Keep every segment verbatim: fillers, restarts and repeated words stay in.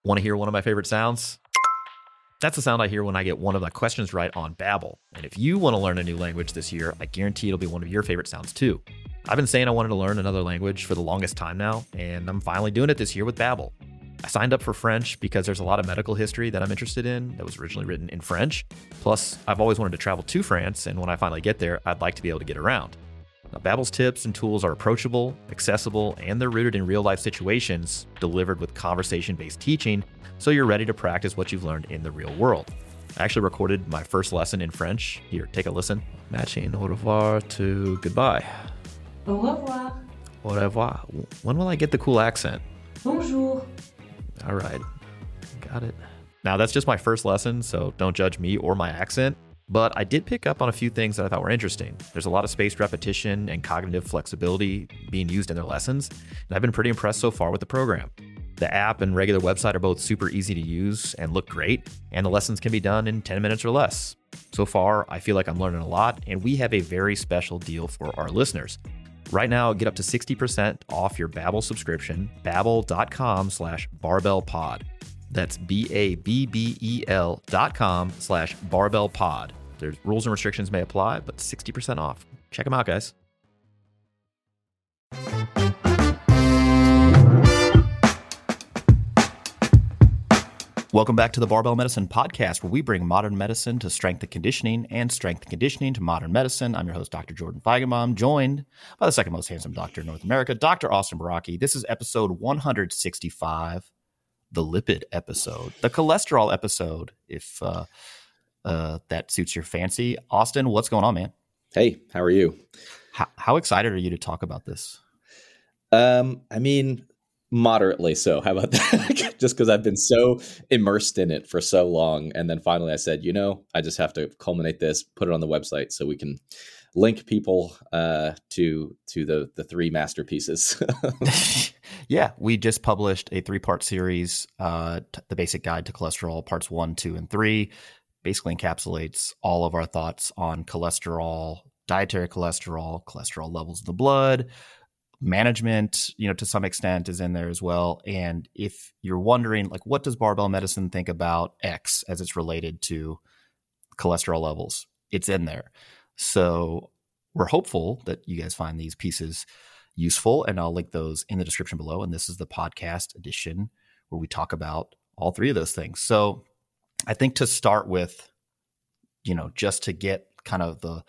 Want to hear one of my favorite sounds? That's the sound I hear when I get one of my questions right on Babbel. And if you want to learn a new language this year, I guarantee it'll be one of your favorite sounds too. I've been saying I wanted to learn another language for the longest time now, and I'm finally doing it this year with Babbel. I signed up for French because there's a lot of medical history that I'm interested in that was originally written in French. Plus, I've always wanted to travel to France, and when I finally get there, I'd like to be able to get around. Now, Babbel's tips and tools are approachable, accessible, and they're rooted in real-life situations, delivered with conversation-based teaching, so you're ready to practice what you've learned in the real world. I actually recorded my first lesson in French. Here, take a listen. Matching au revoir to goodbye. Au revoir. Au revoir. When will I get the cool accent? Bonjour. All right, got it. Now, that's just my first lesson, so don't judge me or my accent. But I did pick up on a few things that I thought were interesting. There's a lot of spaced repetition and cognitive flexibility being used in their lessons, and I've been pretty impressed so far with the program. The app and regular website are both super easy to use and look great, and the lessons can be done in ten minutes or less. So far, I feel like I'm learning a lot, and we have a very special deal for our listeners. Right now, get up to sixty percent off your Babbel subscription, babbel.com slash barbellpod. That's B-A-B-B-E-L dot com slash barbellpod. There's rules and restrictions may apply, but sixty percent off. Check them out, guys. Welcome back to the Barbell Medicine Podcast, where we bring modern medicine to strength and conditioning and strength and conditioning to modern medicine. I'm your host, Doctor Jordan Feigenbaum, joined by the second most handsome doctor in North America, Doctor Austin Baraki. This is episode one sixty-five, the lipid episode, the cholesterol episode, if uh, uh, that suits your fancy. Austin, what's going on, man? Hey, how are you? How, how excited are you to talk about this? Um, I mean, moderately so. How about that? Just because I've been so immersed in it for so long. And then finally I said, you know, I just have to culminate this, put it on the website so we can link people uh, to to the, the three masterpieces. Yeah, we just published a three-part series, uh, t- The Basic Guide to Cholesterol, parts one, two, and three. Basically encapsulates all of our thoughts on cholesterol, dietary cholesterol, cholesterol levels in the blood, management, you know, to some extent is in there as well. And if you're wondering, like, what does barbell medicine think about X as it's related to cholesterol levels? It's in there. So we're hopeful that you guys find these pieces useful, and I'll link those in the description below. And this is the podcast edition where we talk about all three of those things. So I think to start with, you know, just to get kind of the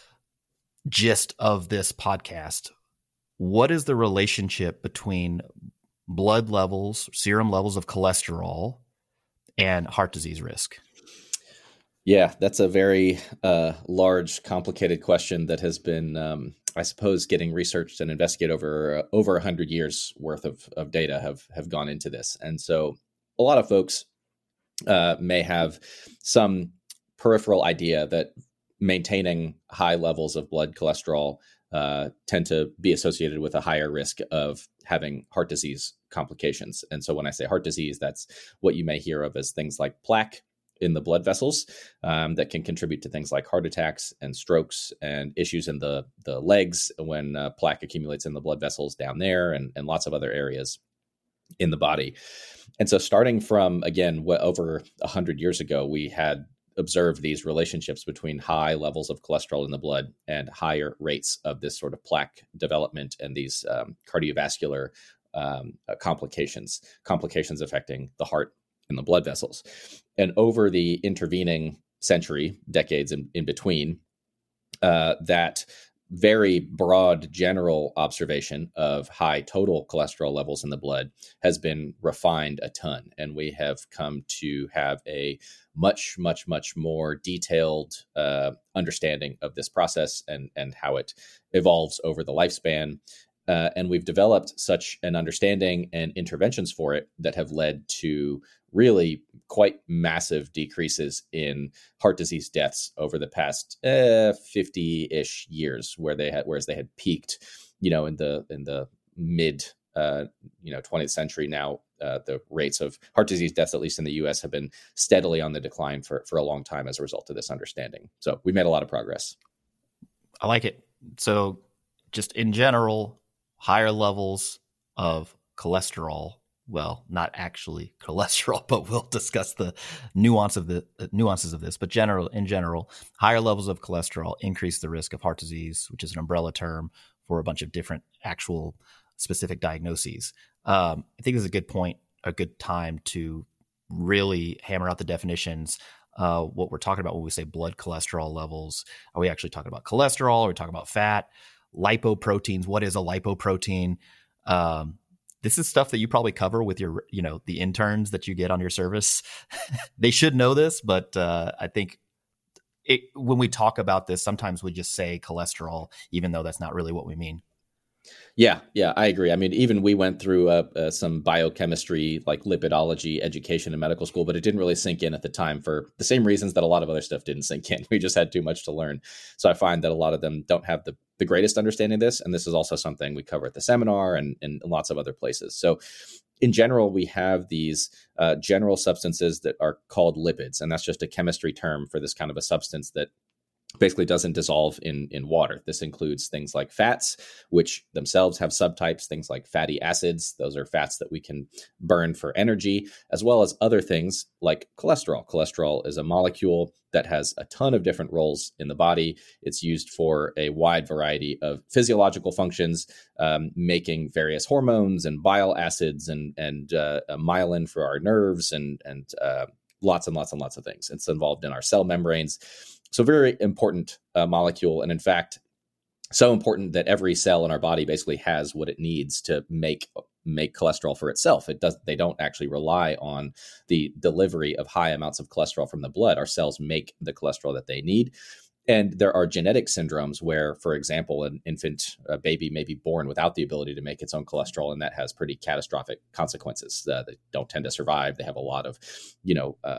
gist of this podcast, what is the relationship between blood levels, serum levels of cholesterol, and heart disease risk? Yeah, that's a very uh, large, complicated question that has been, um, I suppose, getting researched and investigated over uh, over one hundred years worth of, of data have, have gone into this. And so a lot of folks uh, may have some peripheral idea that maintaining high levels of blood cholesterol uh, tend to be associated with a higher risk of having heart disease complications. And so when I say heart disease, that's what you may hear of as things like plaque in the blood vessels um, that can contribute to things like heart attacks and strokes and issues in the, the legs when uh, plaque accumulates in the blood vessels down there, and, and lots of other areas in the body. And so starting from, again, what, over one hundred years ago, we had observed these relationships between high levels of cholesterol in the blood and higher rates of this sort of plaque development and these um, cardiovascular um, uh, complications, complications affecting the heart and the blood vessels. And over the intervening century, decades in, in between, uh, that very broad general observation of high total cholesterol levels in the blood has been refined a ton. And we have come to have a much, much, much more detailed uh, understanding of this process and, and how it evolves over the lifespan. Uh, and we've developed such an understanding and interventions for it that have led to really quite massive decreases in heart disease deaths over the past uh, fifty-ish years, where they had, whereas they had peaked, you know, in the in the mid, uh, you know, twentieth century. Now uh, the rates of heart disease deaths, at least in the U S, have been steadily on the decline for for a long time as a result of this understanding. So we made a lot of progress. I like it. So just in general, higher levels of cholesterol well, not actually cholesterol, but we'll discuss the nuance of the uh, nuances of this. But general, in general, higher levels of cholesterol increase the risk of heart disease, which is an umbrella term for a bunch of different actual specific diagnoses. Um, I think this is a good point, a good time to really hammer out the definitions. Uh, what we're talking about when we say blood cholesterol levels. Are we actually talking about cholesterol? Are we talking about fat? Lipoproteins. What is a lipoprotein? Um, this is stuff that you probably cover with your, you know, the interns that you get on your service. They should know this, but uh, I think it, when we talk about this, sometimes we just say cholesterol, even though that's not really what we mean. Yeah, yeah, I agree. I mean, even we went through uh, uh, some biochemistry, like lipidology education in medical school, but it didn't really sink in at the time for the same reasons that a lot of other stuff didn't sink in. We just had too much to learn. So I find that a lot of them don't have the, the greatest understanding of this. And this is also something we cover at the seminar and in lots of other places. So in general, we have these uh, general substances that are called lipids. And that's just a chemistry term for this kind of a substance that basically doesn't dissolve in, in water. This includes things like fats, which themselves have subtypes, things like fatty acids. Those are fats that we can burn for energy, as well as other things like cholesterol. Cholesterol is a molecule that has a ton of different roles in the body. It's used for a wide variety of physiological functions, um, making various hormones and bile acids and, and uh, myelin for our nerves and, and uh, lots and lots and lots of things. It's involved in our cell membranes. So very important uh, molecule. And in fact, so important that every cell in our body basically has what it needs to make make cholesterol for itself. It does. They don't actually rely on the delivery of high amounts of cholesterol from the blood. Our cells make the cholesterol that they need. And there are genetic syndromes where, for example, an infant, a baby may be born without the ability to make its own cholesterol, and that has pretty catastrophic consequences. Uh, they don't tend to survive. They have a lot of, you know, uh,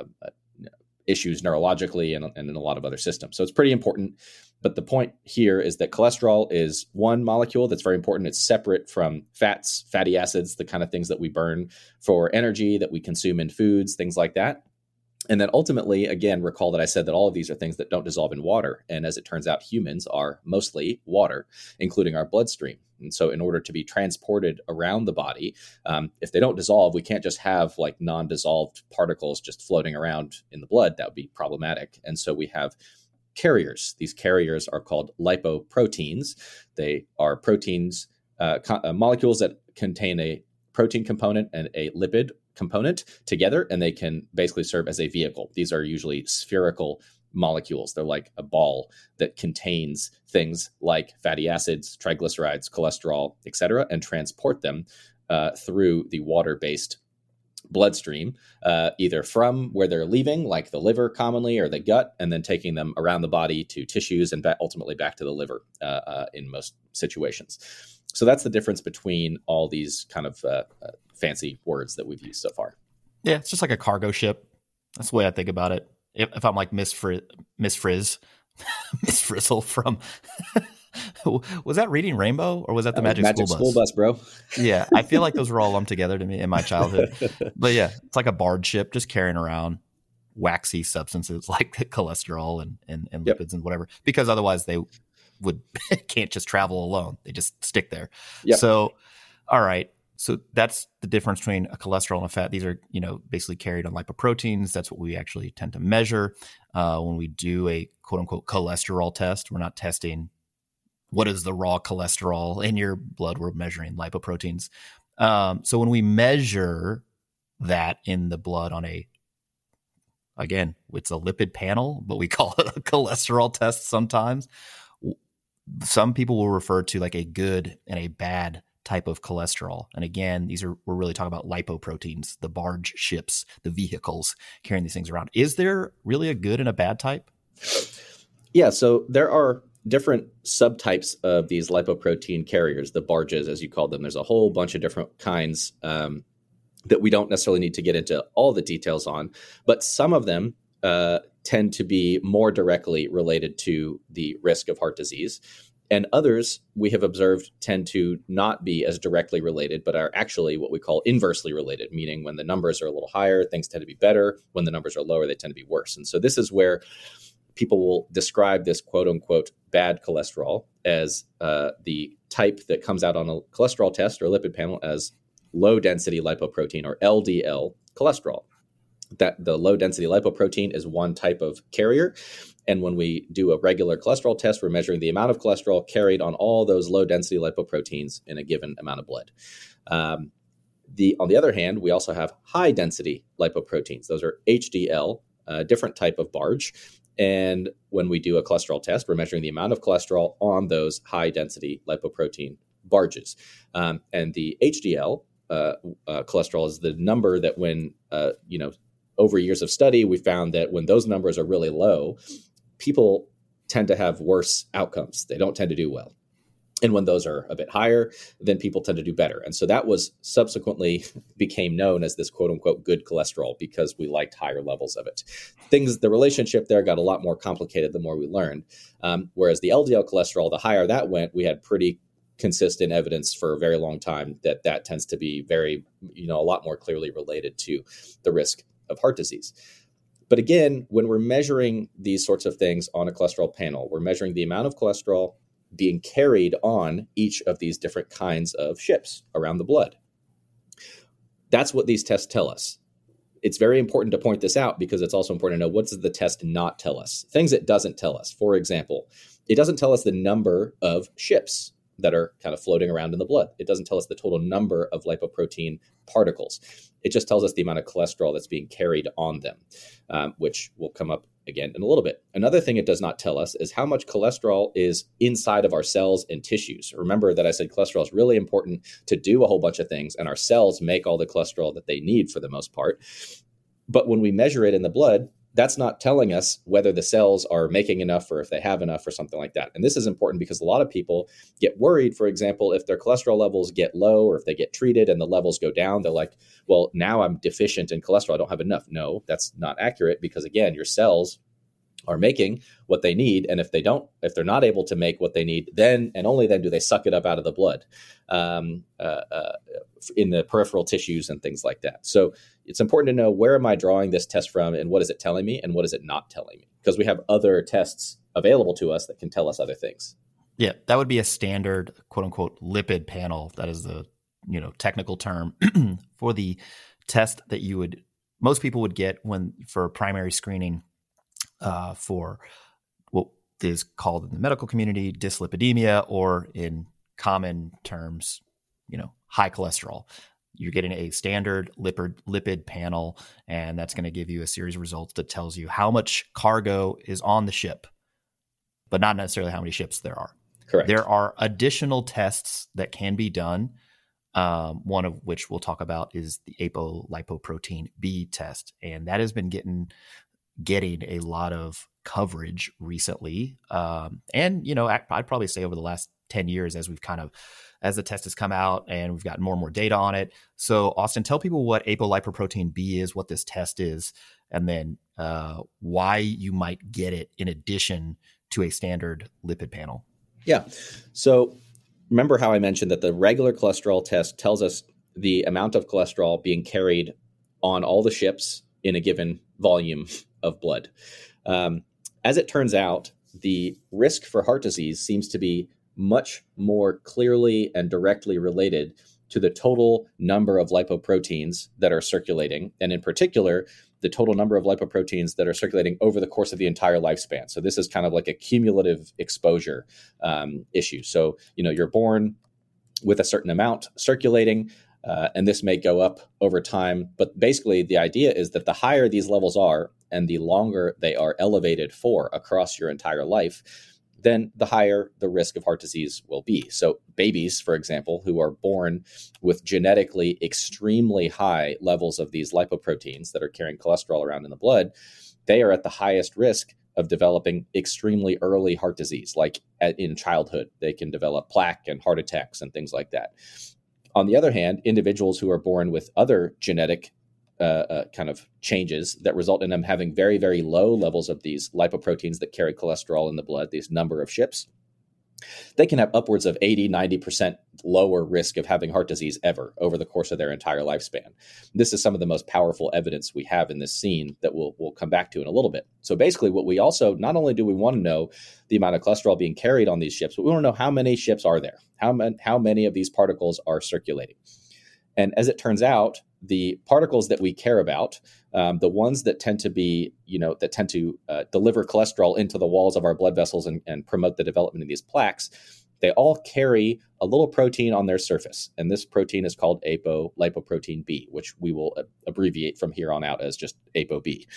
issues neurologically and, and in a lot of other systems. So it's pretty important. But the point here is that cholesterol is one molecule that's very important. It's separate from fats, fatty acids, the kind of things that we burn for energy, that we consume in foods, things like that. And then ultimately, again, recall that I said that all of these are things that don't dissolve in water. And as it turns out, humans are mostly water, including our bloodstream. And so in order to be transported around the body, um, if they don't dissolve, we can't just have like non-dissolved particles just floating around in the blood. That would be problematic. And so we have carriers. These carriers are called lipoproteins. They are proteins, uh, co- uh, molecules that contain a protein component and a lipid component together, and they can basically serve as a vehicle. These are usually spherical molecules. They're like a ball that contains things like fatty acids, triglycerides, cholesterol, et cetera, and transport them uh, through the water-based bloodstream, uh, either from where they're leaving, like the liver commonly, or the gut, and then taking them around the body to tissues and ba- ultimately back to the liver uh, uh, in most situations. So that's the difference between all these kind of uh, uh, fancy words that we've used so far. Yeah, it's just like a cargo ship. That's the way I think about it. If, if I'm like Miss Frizz, Miss Frizz, Miss Frizzle from, was that Reading Rainbow or was that the Magic, Magic School Bus? School Bus, bro. Yeah, I feel like those were all lumped together to me in my childhood. But yeah, it's like a barge ship just carrying around waxy substances like cholesterol and, and, and lipids yep. and whatever, because otherwise they would can't just travel alone. They just stick there. Yep. So, all right. So that's the difference between a cholesterol and a fat. These are, you know, basically carried on lipoproteins. That's what we actually tend to measure uh, when we do a quote unquote cholesterol test. We're not testing what is the raw cholesterol in your blood. We're measuring lipoproteins. Um, so when we measure that in the blood on a, again, it's a lipid panel, but we call it a cholesterol test sometimes. Some people will refer to like a good and a bad type of cholesterol. And again, these are, we're really talking about lipoproteins, the barge ships, the vehicles carrying these things around. Is there really a good and a bad type? Yeah. So there are different subtypes of these lipoprotein carriers, the barges, as you call them. There's a whole bunch of different kinds um, that we don't necessarily need to get into all the details on, but some of them uh, tend to be more directly related to the risk of heart disease. And others we have observed tend to not be as directly related, but are actually what we call inversely related, meaning when the numbers are a little higher, things tend to be better. When the numbers are lower, they tend to be worse. And so this is where people will describe this quote unquote bad cholesterol as uh, the type that comes out on a cholesterol test or a lipid panel as low density lipoprotein, or L D L cholesterol. That the low density lipoprotein is one type of carrier. And when we do a regular cholesterol test, we're measuring the amount of cholesterol carried on all those low density lipoproteins in a given amount of blood. Um, the on the other hand, we also have high density lipoproteins. Those are H D L, a different type of barge. And when we do a cholesterol test, we're measuring the amount of cholesterol on those high density lipoprotein barges. Um, and the H D L uh, uh, cholesterol is the number that when, uh, you know, over years of study, we found that when those numbers are really low, people tend to have worse outcomes. They don't tend to do well. And when those are a bit higher, then people tend to do better. And so that was subsequently became known as this quote unquote good cholesterol because we liked higher levels of it. Things, the relationship there got a lot more complicated the more we learned. Um, whereas the L D L cholesterol, the higher that went, we had pretty consistent evidence for a very long time that that tends to be very, you know, a lot more clearly related to the risk of heart disease. But again, when we're measuring these sorts of things on a cholesterol panel, we're measuring the amount of cholesterol being carried on each of these different kinds of ships around the blood. That's what these tests tell us. It's very important to point this out because it's also important to know what does the test not tell us. Things it doesn't tell us. For example, it doesn't tell us the number of ships that are kind of floating around in the blood. It doesn't tell us the total number of lipoprotein particles. It just tells us the amount of cholesterol that's being carried on them, um, which will come up again in a little bit. Another thing it does not tell us is how much cholesterol is inside of our cells and tissues. Remember that I said cholesterol is really important to do a whole bunch of things, and our cells make all the cholesterol that they need for the most part. But when we measure it in the blood, that's not telling us whether the cells are making enough or if they have enough or something like that. And this is important because a lot of people get worried, for example, if their cholesterol levels get low or if they get treated and the levels go down, they're like, well, now I'm deficient in cholesterol. I don't have enough. No, that's not accurate because, again, your cells are making what they need. And if they don't, if they're not able to make what they need, then and only then do they suck it up out of the blood um, uh, uh, in the peripheral tissues and things like that. So it's important to know, where am I drawing this test from and what is it telling me and what is it not telling me? Because we have other tests available to us that can tell us other things. Yeah, that would be a standard quote unquote lipid panel. That is the, you know, technical term for the test that you would, most people would get when for primary screening uh, for what is called in the medical community dyslipidemia, or in common terms, you know, high cholesterol. You're getting a standard lipid lipid panel, and that's going to give you a series of results that tells you how much cargo is on the ship, but not necessarily how many ships there are. Correct. There are additional tests that can be done. Um, one of which we'll talk about is the apolipoprotein B test, and that has been getting getting a lot of coverage recently. Um, and you know, I'd probably say over the last ten years, as we've kind of as the test has come out and we've gotten more and more data on it. So Austin, tell people what apolipoprotein B is, what this test is, and then uh, why you might get it in addition to a standard lipid panel. Yeah. So remember how I mentioned that the regular cholesterol test tells us the amount of cholesterol being carried on all the ships in a given volume of blood. Um, as it turns out, the risk for heart disease seems to be much more clearly and directly related to the total number of lipoproteins that are circulating, and in particular, the total number of lipoproteins that are circulating over the course of the entire lifespan. So this is kind of like a cumulative exposure um, issue. So, you know, you're born with a certain amount circulating, uh, and this may go up over time. But basically, the idea is that the higher these levels are and the longer they are elevated for across your entire life, then the higher the risk of heart disease will be. So babies, for example, who are born with genetically extremely high levels of these lipoproteins that are carrying cholesterol around in the blood, they are at the highest risk of developing extremely early heart disease. Like at, in childhood, they can develop plaque and heart attacks and things like that. On the other hand, individuals who are born with other genetic Uh, uh, kind of changes that result in them having very, very low levels of these lipoproteins that carry cholesterol in the blood, these number of ships, they can have upwards of eighty, ninety percent lower risk of having heart disease ever over the course of their entire lifespan. This is some of the most powerful evidence we have in this scene that we'll, we'll come back to in a little bit. So basically what we also, not only do we want to know the amount of cholesterol being carried on these ships, but we want to know how many ships are there, how, man, how many of these particles are circulating. And as it turns out, the particles that we care about, um, the ones that tend to be, you know, that tend to uh, deliver cholesterol into the walls of our blood vessels and, and promote the development of these plaques, they all carry a little protein on their surface. And this protein is called apo lipoprotein B, which we will uh, abbreviate from here on out as just ApoB.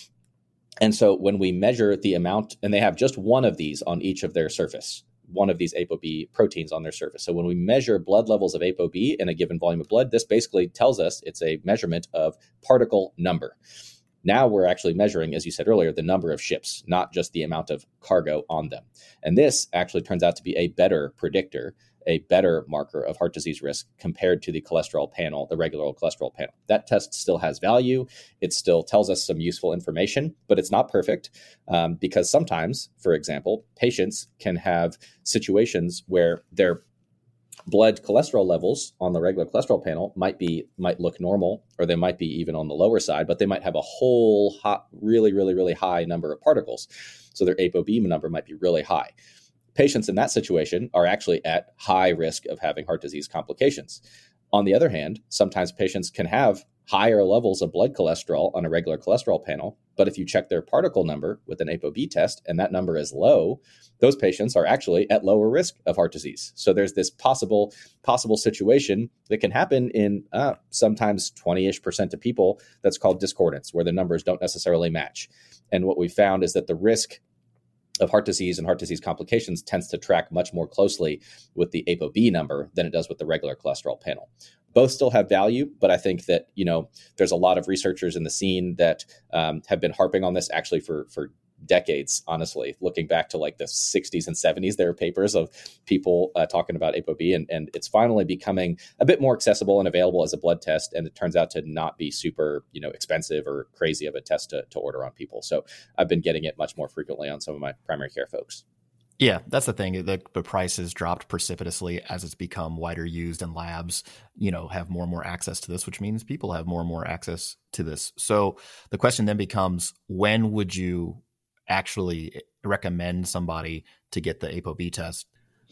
And so when we measure the amount, and they have just one of these on each of their surface, one of these ApoB proteins on their surface. So when we measure blood levels of ApoB in a given volume of blood, this basically tells us it's a measurement of particle number. Now we're actually measuring, as you said earlier, the number of ships, not just the amount of cargo on them. And this actually turns out to be a better predictor, a better marker of heart disease risk compared to the cholesterol panel, the regular old cholesterol panel. That test still has value. It still tells us some useful information, but it's not perfect um, because sometimes, for example, patients can have situations where their blood cholesterol levels on the regular cholesterol panel might be might look normal, or they might be even on the lower side, but they might have a whole hot, really, really, really high number of particles. So their ApoB number might be really high. Patients in that situation are actually at high risk of having heart disease complications. On the other hand, sometimes patients can have higher levels of blood cholesterol on a regular cholesterol panel, but if you check their particle number with an ApoB test and that number is low, those patients are actually at lower risk of heart disease. So there's this possible possible situation that can happen in uh, sometimes twenty-ish percent of people that's called discordance, where the numbers don't necessarily match. And what we found is that the risk of heart disease and heart disease complications tends to track much more closely with the ApoB number than it does with the regular cholesterol panel. Both still have value, but I think that, you know, there's a lot of researchers in the scene that um, have been harping on this actually for, for decades, honestly. Looking back to like the sixties and seventies, there are papers of people uh, talking about ApoB, and, and it's finally becoming a bit more accessible and available as a blood test. And it turns out to not be super, you know, expensive or crazy of a test to, to order on people. So I've been getting it much more frequently on some of my primary care folks. Yeah, that's the thing. The, the price has dropped precipitously as it's become wider used, and labs, you know, have more and more access to this, which means people have more and more access to this. So the question then becomes, when would you actually recommend somebody to get the ApoB test?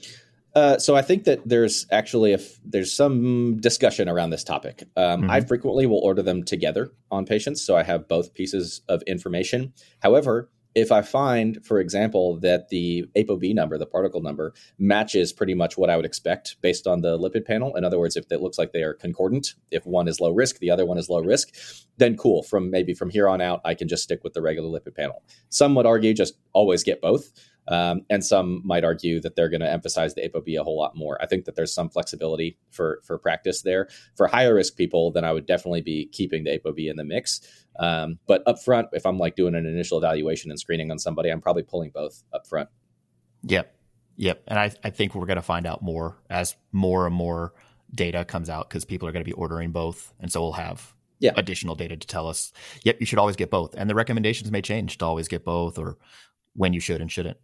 Uh, so I think that there's actually a f- there's some discussion around this topic. Um, mm-hmm. I frequently will order them together on patients, so I have both pieces of information. However, if I find, for example, that the ApoB number, the particle number, matches pretty much what I would expect based on the lipid panel, in other words, if it looks like they are concordant, if one is low risk, the other one is low risk, then cool. From maybe from here on out, I can just stick with the regular lipid panel. Some would argue just always get both. Um, and some might argue that they're going to emphasize the ApoB a whole lot more. I think that there's some flexibility for for practice there. For higher risk people, then I would definitely be keeping the ApoB in the mix. Um, but up front, if I'm like doing an initial evaluation and screening on somebody, I'm probably pulling both up front. Yep. Yep. And I, I think we're going to find out more as more and more data comes out, because people are going to be ordering both. And so we'll have yeah. additional data to tell us, yep, you should always get both. And the recommendations may change to always get both, or when you should and shouldn't.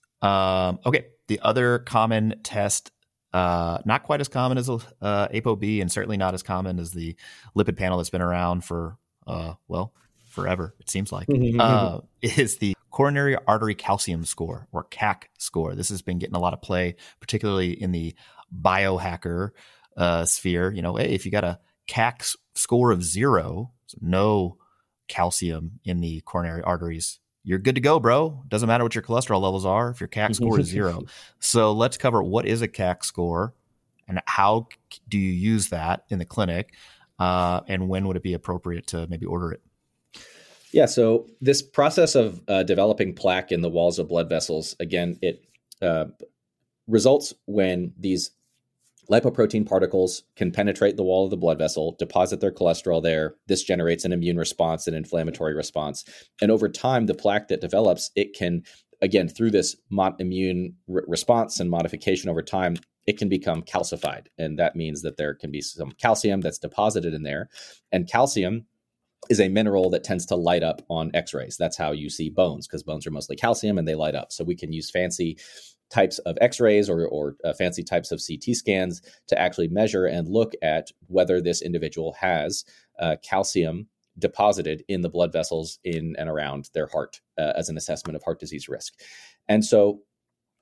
Um, okay. The other common test, uh, not quite as common as uh, ApoB, and certainly not as common as the lipid panel that's been around for, uh, well, forever, it seems like, uh, is the coronary artery calcium score, or C A C score. This has been getting a lot of play, particularly in the biohacker uh, sphere. You know, hey, if you got a C A C score of zero, so no calcium in the coronary arteries, you're good to go, bro. Doesn't matter what your cholesterol levels are if your C A C score is zero. So let's cover what is a C A C score and how do you use that in the clinic, uh, and when would it be appropriate to maybe order it? Yeah, so this process of uh, developing plaque in the walls of blood vessels, again, it uh, results when these lipoprotein particles can penetrate the wall of the blood vessel, deposit their cholesterol there. This generates an immune response, an inflammatory response. And over time, the plaque that develops, it can, again, through this mod- immune re- response and modification over time, it can become calcified. And that means that there can be some calcium that's deposited in there. And calcium is a mineral that tends to light up on x-rays. That's how you see bones, because bones are mostly calcium and they light up. So we can use fancy types of x-rays or, or uh, fancy types of C T scans to actually measure and look at whether this individual has uh, calcium deposited in the blood vessels in and around their heart uh, as an assessment of heart disease risk. And so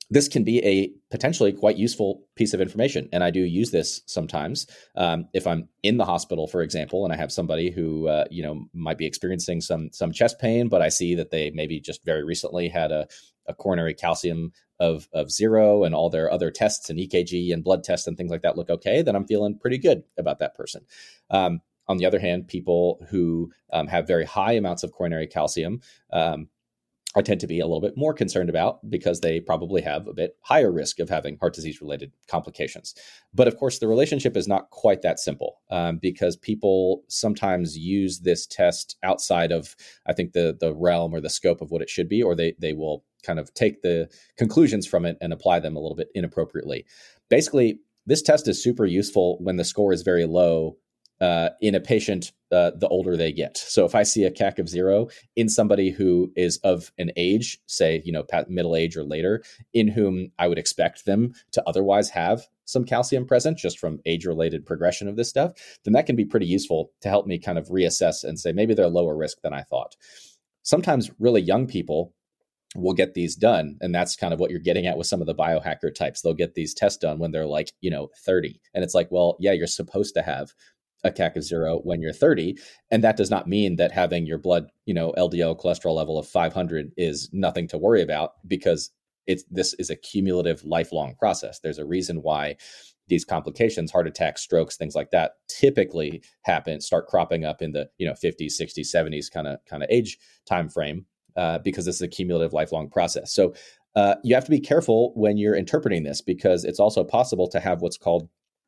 this can be a potentially quite useful piece of information. And I do use this sometimes. Um, if I'm in the hospital, for example, and I have somebody who, uh, you know, might be experiencing some, some chest pain, but I see that they maybe just very recently had a, a coronary calcium of, of zero and all their other tests and E K G and blood tests and things like that look okay, then I'm feeling pretty good about that person. Um, on the other hand, people who um, have very high amounts of coronary calcium, um, I tend to be a little bit more concerned about because they probably have a bit higher risk of having heart disease related complications. But of course, the relationship is not quite that simple um, because people sometimes use this test outside of, I think, the the realm or the scope of what it should be, or they they will kind of take the conclusions from it and apply them a little bit inappropriately. Basically, this test is super useful when the score is very low Uh, in a patient, uh, the older they get. So if I see a C A C of zero in somebody who is of an age, say, you know, middle age or later, in whom I would expect them to otherwise have some calcium present just from age-related progression of this stuff, then that can be pretty useful to help me kind of reassess and say, maybe they're lower risk than I thought. Sometimes really young people will get these done. And that's kind of what you're getting at with some of the biohacker types. They'll get these tests done when they're like, you know, thirty. And it's like, well, yeah, you're supposed to have a C A C of zero when you're thirty. And that does not mean that having your blood, you know, L D L cholesterol level of five hundred is nothing to worry about, because it's, this is a cumulative lifelong process. There's a reason why these complications, heart attacks, strokes, things like that, typically happen, start cropping up in the, you know, fifties, sixties, seventies kind of, kind of age time frame, uh, because this is a cumulative lifelong process. So uh, you have to be careful when you're interpreting this, because it's also possible to have what's called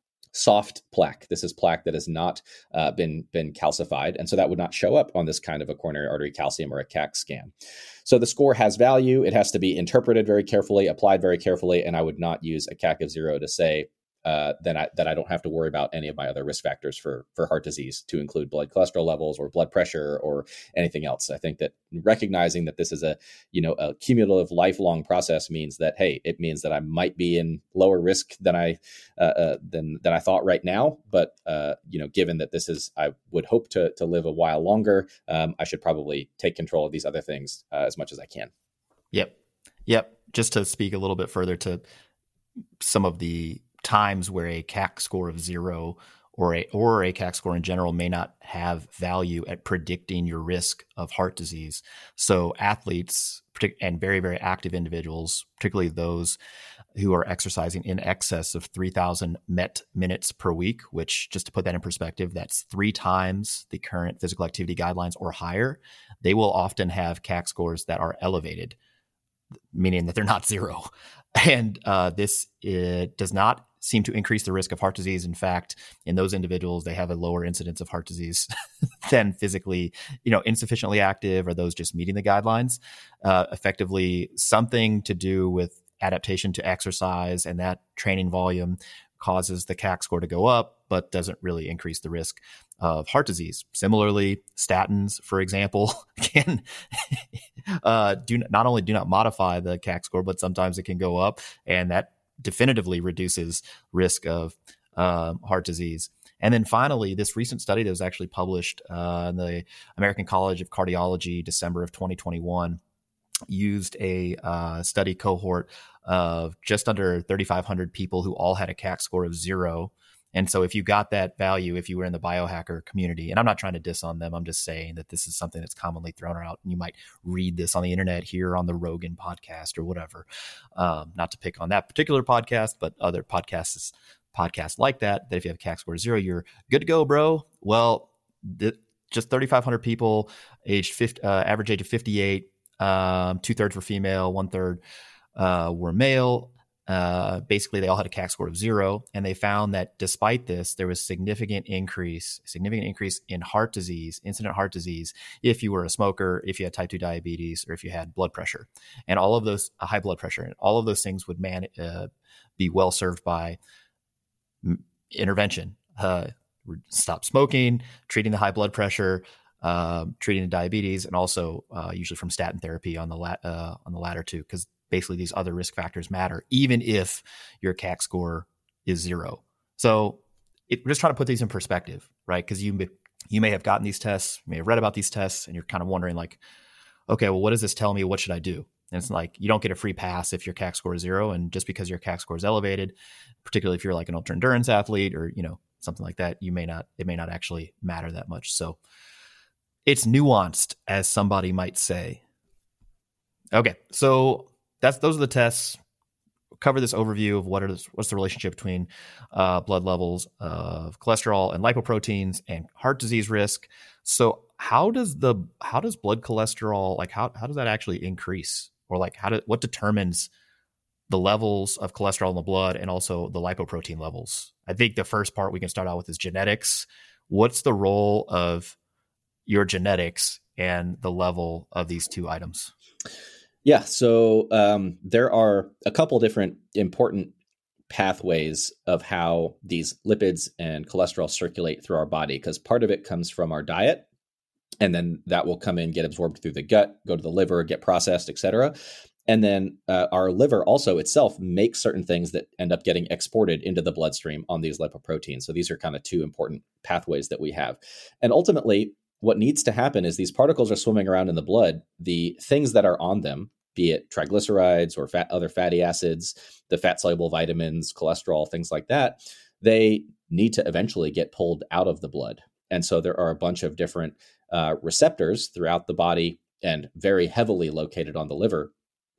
soft plaque. This is plaque that has not uh, been been calcified, and so that would not show up on this kind of a coronary artery calcium or a C A C scan. So the score has value. It has to be interpreted very carefully, applied very carefully, and I would not use a C A C of zero to say uh, then I, that I don't have to worry about any of my other risk factors for for heart disease, to include blood cholesterol levels or blood pressure or anything else. I think that recognizing that this is a, you know, a cumulative lifelong process means that, hey, it means that I might be in lower risk than I uh, uh, than than I thought right now. But uh, you know, given that this is, I would hope to to live a while longer, um, I should probably take control of these other things uh, as much as I can. Yep, yep. Just to speak a little bit further to some of the times where a C A C score of zero or a or a C A C score in general may not have value at predicting your risk of heart disease. So athletes and very, very active individuals, particularly those who are exercising in excess of three thousand met minutes per week, which, just to put that in perspective, that's three times the current physical activity guidelines or higher, they will often have C A C scores that are elevated, meaning that they're not zero. And uh, this it does not seem to increase the risk of heart disease. In fact, in those individuals, they have a lower incidence of heart disease than physically, you know, insufficiently active or those just meeting the guidelines. Uh, effectively, something to do with adaptation to exercise, and that training volume causes the C A C score to go up, but doesn't really increase the risk of heart disease. Similarly, statins, for example, can uh, do not only do not modify the C A C score, but sometimes it can go up, and that definitively reduces risk of um, heart disease. And then finally, this recent study that was actually published uh, in the American College of Cardiology, December of twenty twenty-one, used a uh, study cohort of just under thirty-five hundred people who all had a C A C score of zero. And so if you got that value, if you were in the biohacker community, and I'm not trying to diss on them, I'm just saying that this is something that's commonly thrown out, and you might read this on the internet, here on the Rogan podcast or whatever. Um, not to pick on that particular podcast, but other podcasts, podcasts like that, that if you have a C A C score of zero, you're good to go, bro. Well, th- just thirty-five hundred people, aged fifty, uh, average age of fifty-eight, um, two thirds were female, one third uh, were male. Uh, basically, they all had a C A C score of zero, and they found that despite this, there was significant increase, significant increase in heart disease, incident heart disease, if you were a smoker, if you had type two diabetes, or if you had blood pressure, and all of those uh, high blood pressure, and all of those things would man uh, be well served by m- intervention. Uh, stop smoking, treating the high blood pressure, uh, treating the diabetes, and also uh, usually from statin therapy on the la- uh, on the latter two, because basically these other risk factors matter, even if your C A C score is zero. So it, we're just trying to put these in perspective, right? Because you, you may have gotten these tests, you may have read about these tests, and you're kind of wondering like, okay, well, what does this tell me? What should I do? And it's like, you don't get a free pass if your C A C score is zero. And just because your C A C score is elevated, particularly if you're like an ultra endurance athlete or, you know, something like that, you may not, it may not actually matter that much. So it's nuanced, as somebody might say. Okay. So that's, those are the tests. Cover this overview of what are the, what's the relationship between uh, blood levels of cholesterol and lipoproteins and heart disease risk. So how does the, how does blood cholesterol, like how, how does that actually increase? Or like how do, what determines the levels of cholesterol in the blood and also the lipoprotein levels? I think the first part we can start out with is genetics. What's the role of your genetics and the level of these two items? Yeah, so um, there are a couple different important pathways of how these lipids and cholesterol circulate through our body, because part of it comes from our diet, and then that will come in, get absorbed through the gut, go to the liver, get processed, et cetera. And then uh, our liver also itself makes certain things that end up getting exported into the bloodstream on these lipoproteins. So these are kind of two important pathways that we have. And ultimately, what needs to happen is these particles are swimming around in the blood. The things that are on them, be it triglycerides or fat, other fatty acids, the fat-soluble vitamins, cholesterol, things like that, they need to eventually get pulled out of the blood. And so there are a bunch of different uh, receptors throughout the body and very heavily located on the liver.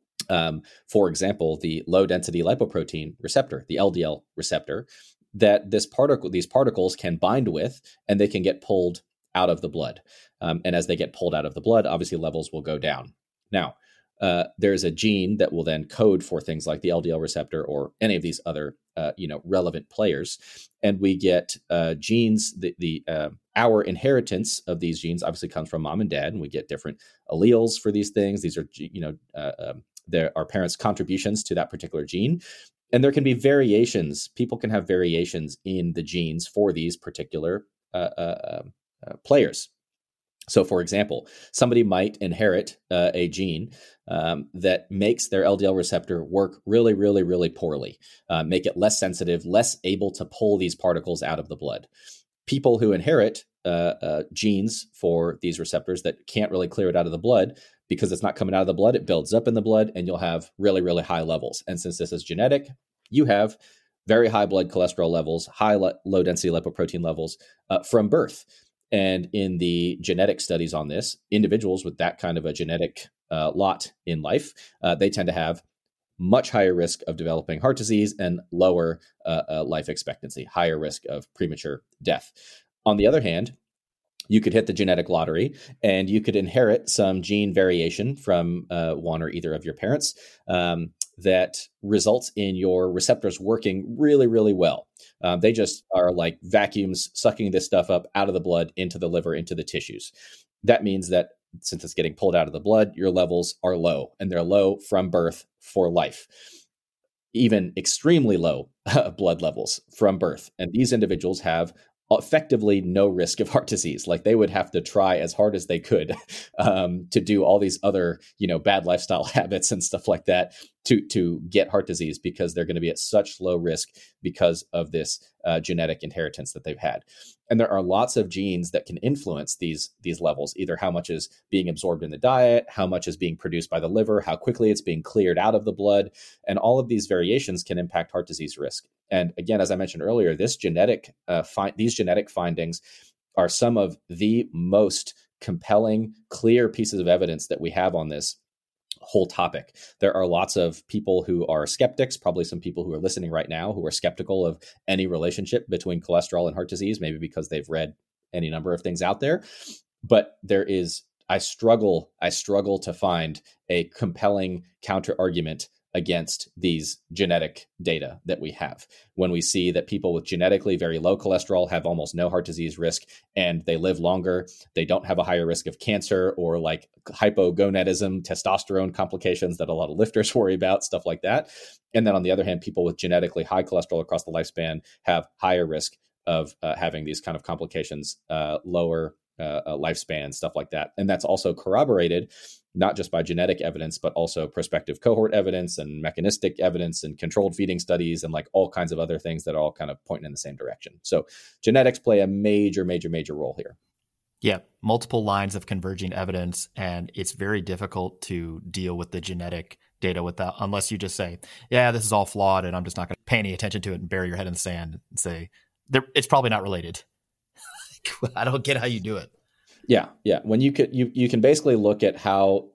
Um, for example, the low-density lipoprotein receptor, the L D L receptor, that this particle, these particles can bind with, and they can get pulled out of the blood. Um, and as they get pulled out of the blood, obviously levels will go down. Now, uh, there's a gene that will then code for things like the L D L receptor or any of these other, uh, you know, relevant players. And we get uh, genes, the, the uh, our inheritance of these genes obviously comes from mom and dad, and we get different alleles for these things. These are, you know, uh, um, there are parents' contributions to that particular gene. And there can be variations. People can have variations in the genes for these particular uh, uh, uh, players. So, for example, somebody might inherit uh, a gene um, that makes their L D L receptor work really, really, really poorly, uh, make it less sensitive, less able to pull these particles out of the blood. People who inherit uh, uh, genes for these receptors that can't really clear it out of the blood, because it's not coming out of the blood, it builds up in the blood, and you'll have really, really high levels. And since this is genetic, you have very high blood cholesterol levels, high lo- low-density lipoprotein levels uh, from birth. And in the genetic studies on this, individuals with that kind of a genetic uh, lot in life, uh, they tend to have much higher risk of developing heart disease and lower uh, uh, life expectancy, higher risk of premature death. On the other hand, you could hit the genetic lottery and you could inherit some gene variation from uh, one or either of your parents um, that results in your receptors working really, really well. Um, they just are like vacuums sucking this stuff up out of the blood into the liver, into the tissues. That means that since it's getting pulled out of the blood, your levels are low, and they're low from birth for life. Even extremely low blood levels from birth. And these individuals have effectively no risk of heart disease. Like they would have to try as hard as they could um, to do all these other, you know, bad lifestyle habits and stuff like that to to get heart disease, because they're going to be at such low risk because of this uh, genetic inheritance that they've had. And there are lots of genes that can influence these these levels, either how much is being absorbed in the diet, how much is being produced by the liver, how quickly it's being cleared out of the blood. And all of these variations can impact heart disease risk. And again, as I mentioned earlier, this genetic uh, fi- these genetic findings are some of the most compelling, clear pieces of evidence that we have on this whole topic. There are lots of people who are skeptics, probably some people who are listening right now who are skeptical of any relationship between cholesterol and heart disease, maybe because they've read any number of things out there. But there is, I struggle, I struggle to find a compelling counter argument against these genetic data that we have. When we see that people with genetically very low cholesterol have almost no heart disease risk, and they live longer, they don't have a higher risk of cancer or like hypogonadism, testosterone complications that a lot of lifters worry about, stuff like that. And then on the other hand, people with genetically high cholesterol across the lifespan have higher risk of uh, having these kind of complications, uh, lower uh, uh, lifespan, stuff like that. And that's also corroborated not just by genetic evidence, but also prospective cohort evidence and mechanistic evidence and controlled feeding studies and like all kinds of other things that are all kind of pointing in the same direction. So genetics play a major, major, major role here. Yeah, multiple lines of converging evidence, and it's very difficult to deal with the genetic data without, unless you just say, yeah, this is all flawed and I'm just not going to pay any attention to it and bury your head in the sand and say, it's probably not related. I don't get how you do it. Yeah, yeah. When you could, you you can basically look at how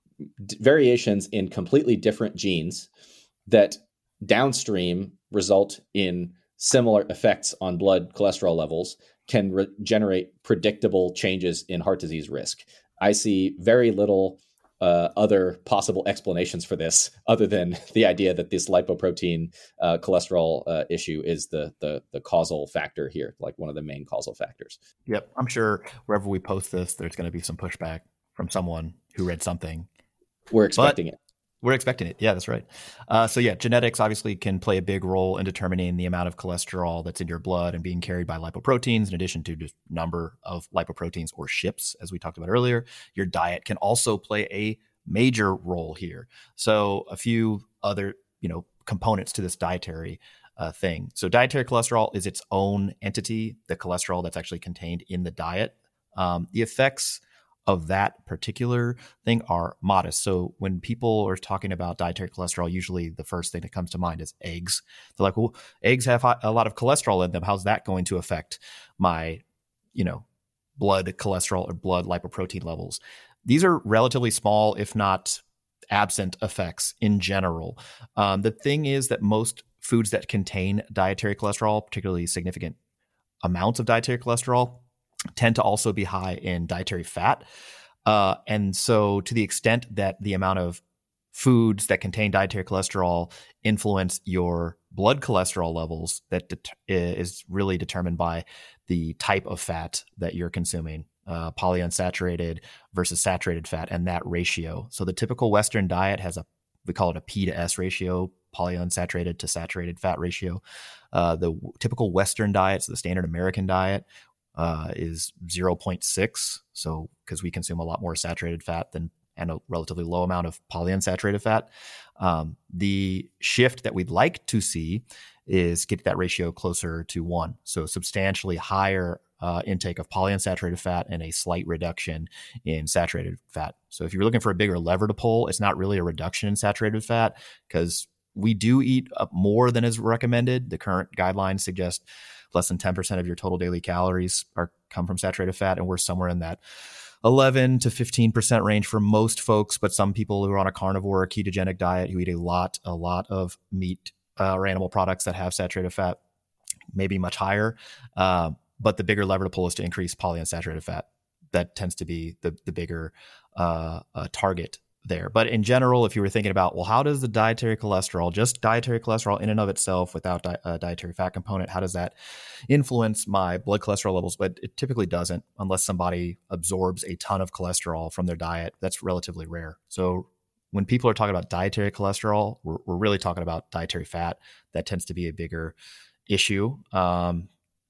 d- variations in completely different genes that downstream result in similar effects on blood cholesterol levels can re- generate predictable changes in heart disease risk. I see very little uh, other possible explanations for this other than the idea that this lipoprotein uh, cholesterol uh, issue is the, the the causal factor here, like one of the main causal factors. Yep. I'm sure wherever we post this, there's going to be some pushback from someone who read something. We're expecting but- it. We're expecting it. Yeah, that's right. Uh, so yeah, genetics obviously can play a big role in determining the amount of cholesterol that's in your blood and being carried by lipoproteins, in addition to just number of lipoproteins or ships, as we talked about earlier. Your diet can also play a major role here. So a few other, you know, components to this dietary uh, thing. So dietary cholesterol is its own entity, the cholesterol that's actually contained in the diet. Um, the effects of that particular thing are modest. So when people are talking about dietary cholesterol, usually the first thing that comes to mind is eggs. They're like, well, eggs have a lot of cholesterol in them. How's that going to affect my, you know, blood cholesterol or blood lipoprotein levels? These are relatively small, if not absent effects in general. Um, the thing is that most foods that contain dietary cholesterol, particularly significant amounts of dietary cholesterol, tend to also be high in dietary fat. Uh, and so to the extent that the amount of foods that contain dietary cholesterol influence your blood cholesterol levels, that det- is really determined by the type of fat that you're consuming, uh, polyunsaturated versus saturated fat, and that ratio. So the typical Western diet has a, we call it a P to S ratio, polyunsaturated to saturated fat ratio. Uh, the w- typical Western diet, so the standard American diet, Uh, is zero point six. So because we consume a lot more saturated fat than and a relatively low amount of polyunsaturated fat. Um, the shift that we'd like to see is get that ratio closer to one. So substantially higher uh, intake of polyunsaturated fat and a slight reduction in saturated fat. So if you're looking for a bigger lever to pull, it's not really a reduction in saturated fat, because we do eat more than is recommended. The current guidelines suggest less than ten percent of your total daily calories are come from saturated fat, and we're somewhere in that eleven to fifteen percent range for most folks. But some people who are on a carnivore or ketogenic diet, who eat a lot, a lot of meat uh, or animal products that have saturated fat, may be much higher. Uh, but the bigger lever to pull is to increase polyunsaturated fat. That tends to be the the bigger uh, uh, target there. But in general, if you were thinking about, well, how does the dietary cholesterol, just dietary cholesterol in and of itself without di- a dietary fat component, how does that influence my blood cholesterol levels? But it typically doesn't, unless somebody absorbs a ton of cholesterol from their diet. That's relatively rare. So when people are talking about dietary cholesterol, we're, we're really talking about dietary fat. That tends to be a bigger issue. Um,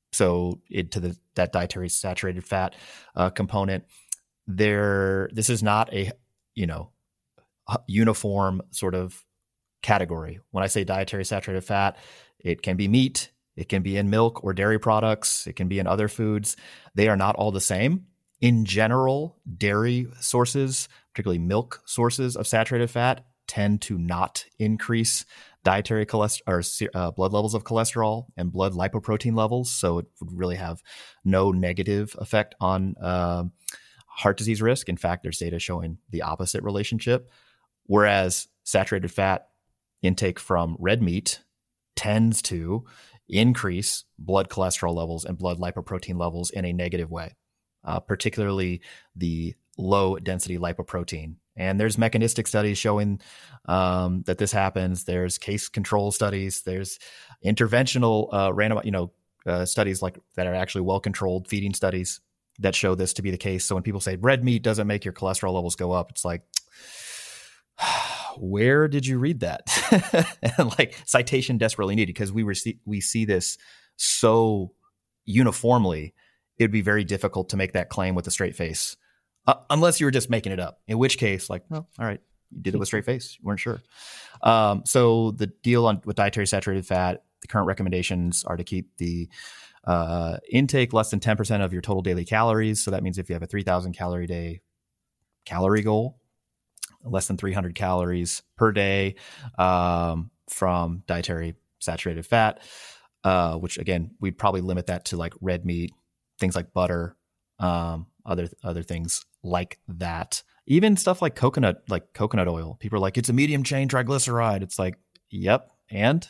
so it, to the that dietary saturated fat uh, component, there, this is not a, you know, uniform sort of category. When I say dietary saturated fat, it can be meat, it can be in milk or dairy products, it can be in other foods. They are not all the same. In general, dairy sources, particularly milk sources of saturated fat, tend to not increase dietary cholesterol or uh, blood levels of cholesterol and blood lipoprotein levels. So it would really have no negative effect on uh, heart disease risk. In fact, there's data showing the opposite relationship. Whereas saturated fat intake from red meat tends to increase blood cholesterol levels and blood lipoprotein levels in a negative way, uh, particularly the low density lipoprotein. And there's mechanistic studies showing um, that this happens. There's case control studies. There's interventional uh, random, you know, uh, studies like that are actually well controlled feeding studies that show this to be the case. So when people say red meat doesn't make your cholesterol levels go up, it's like, where did you read that? And like, citation desperately needed, because we were see, we see this so uniformly. It'd be very difficult to make that claim with a straight face, uh, unless you were just making it up. In which case, like, well, all right, you did it with straight face. You weren't sure. Um, so the deal on with dietary saturated fat, the current recommendations are to keep the Uh, intake less than ten percent of your total daily calories. So that means if you have a three thousand calorie day calorie goal, less than three hundred calories per day um, from dietary saturated fat, uh, which again, we'd probably limit that to like red meat, things like butter, um, other other things like that. Even stuff like coconut, like coconut oil. People are like, it's a medium chain triglyceride. It's like, yep, and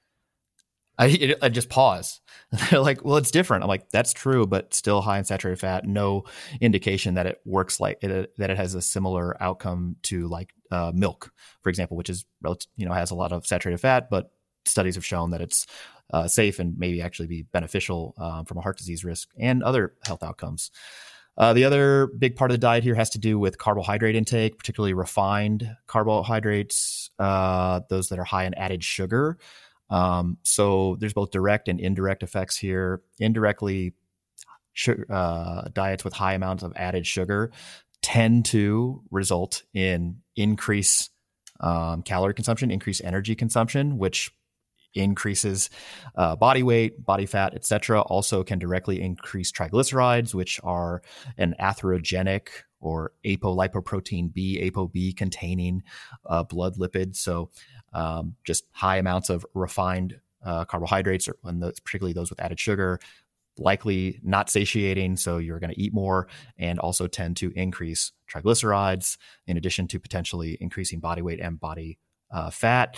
I, it, I just pause. They're like, well, it's different. I'm like, that's true, but still high in saturated fat. No indication that it works like it, that it has a similar outcome to like uh, milk, for example, which is, you know, has a lot of saturated fat, but studies have shown that it's uh, safe and maybe actually be beneficial um, from a heart disease risk and other health outcomes. Uh, the other big part of the diet here has to do with carbohydrate intake, particularly refined carbohydrates, uh, those that are high in added sugar. Um, so there's both direct and indirect effects here. Indirectly, sugar, uh, diets with high amounts of added sugar tend to result in increased um, calorie consumption, increased energy consumption, which increases uh, body weight, body fat, et cetera. Also can directly increase triglycerides, which are an atherogenic or apolipoprotein B, ApoB containing uh, blood lipid. So um, just high amounts of refined uh, carbohydrates, or and those, particularly those with added sugar, likely not satiating. So you're going to eat more and also tend to increase triglycerides in addition to potentially increasing body weight and body uh, fat.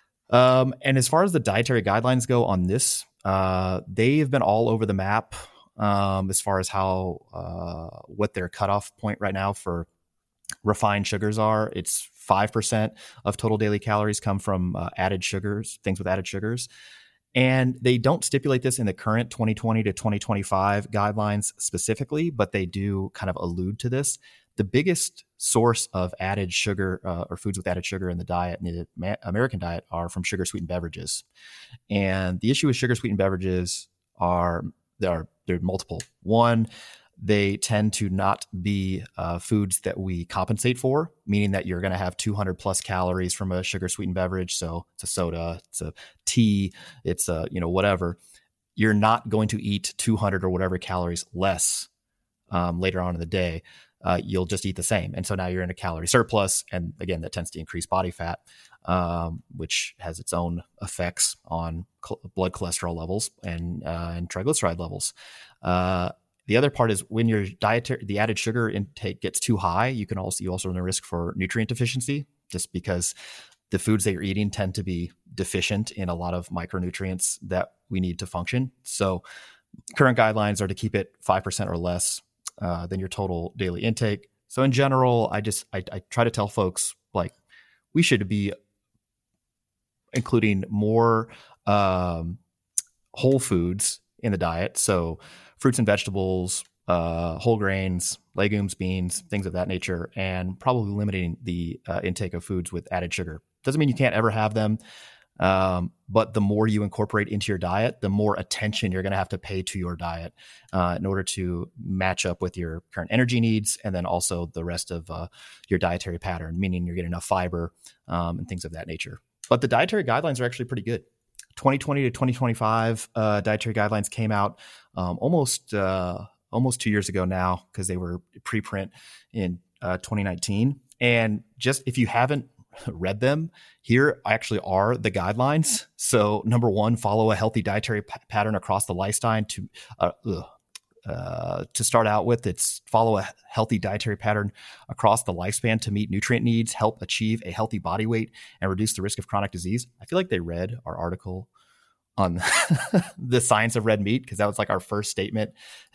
Um, and as far as the dietary guidelines go on this, uh, they've been all over the map um, as far as how uh, what their cutoff point right now for refined sugars are. It's five percent of total daily calories come from uh, added sugars, things with added sugars. And they don't stipulate this in the current twenty twenty to twenty twenty-five guidelines specifically, but they do kind of allude to this. The biggest source of added sugar uh, or foods with added sugar in the diet, in the ma- American diet, are from sugar sweetened beverages. And the issue with sugar sweetened beverages are there are there are multiple. One, they tend to not be uh, foods that we compensate for, meaning that you're going to have two hundred plus calories from a sugar sweetened beverage. So it's a soda, it's a tea, it's a, you know, whatever. You're not going to eat two hundred or whatever calories less um, later on in the day. Uh, you'll just eat the same. And so now you're in a calorie surplus. And again, that tends to increase body fat, um, which has its own effects on cl- blood cholesterol levels and, uh, and triglyceride levels. Uh, the other part is when your dietary, the added sugar intake gets too high, you can also, you also run the risk for nutrient deficiency, just because the foods that you're eating tend to be deficient in a lot of micronutrients that we need to function. So current guidelines are to keep it five percent or less Uh, than your total daily intake. So in general, I just I, I try to tell folks like we should be including more um, whole foods in the diet. So fruits and vegetables, uh, whole grains, legumes, beans, things of that nature, and probably limiting the uh, intake of foods with added sugar. Doesn't mean you can't ever have them. Um, but the more you incorporate into your diet, the more attention you're going to have to pay to your diet uh, in order to match up with your current energy needs, and then also the rest of uh, your dietary pattern, meaning you're getting enough fiber um, and things of that nature. But the dietary guidelines are actually pretty good. twenty twenty to twenty twenty-five uh, dietary guidelines came out um, almost uh, almost two years ago now, because they were preprint in uh, twenty nineteen. And just if you haven't read them, here actually are the guidelines. So number one, follow a healthy dietary p- pattern across the lifespan. To uh, uh, to start out with, it's follow a healthy dietary pattern across the lifespan to meet nutrient needs, help achieve a healthy body weight, and reduce the risk of chronic disease. I feel like they read our article on the science of red meat, because that was like our first statement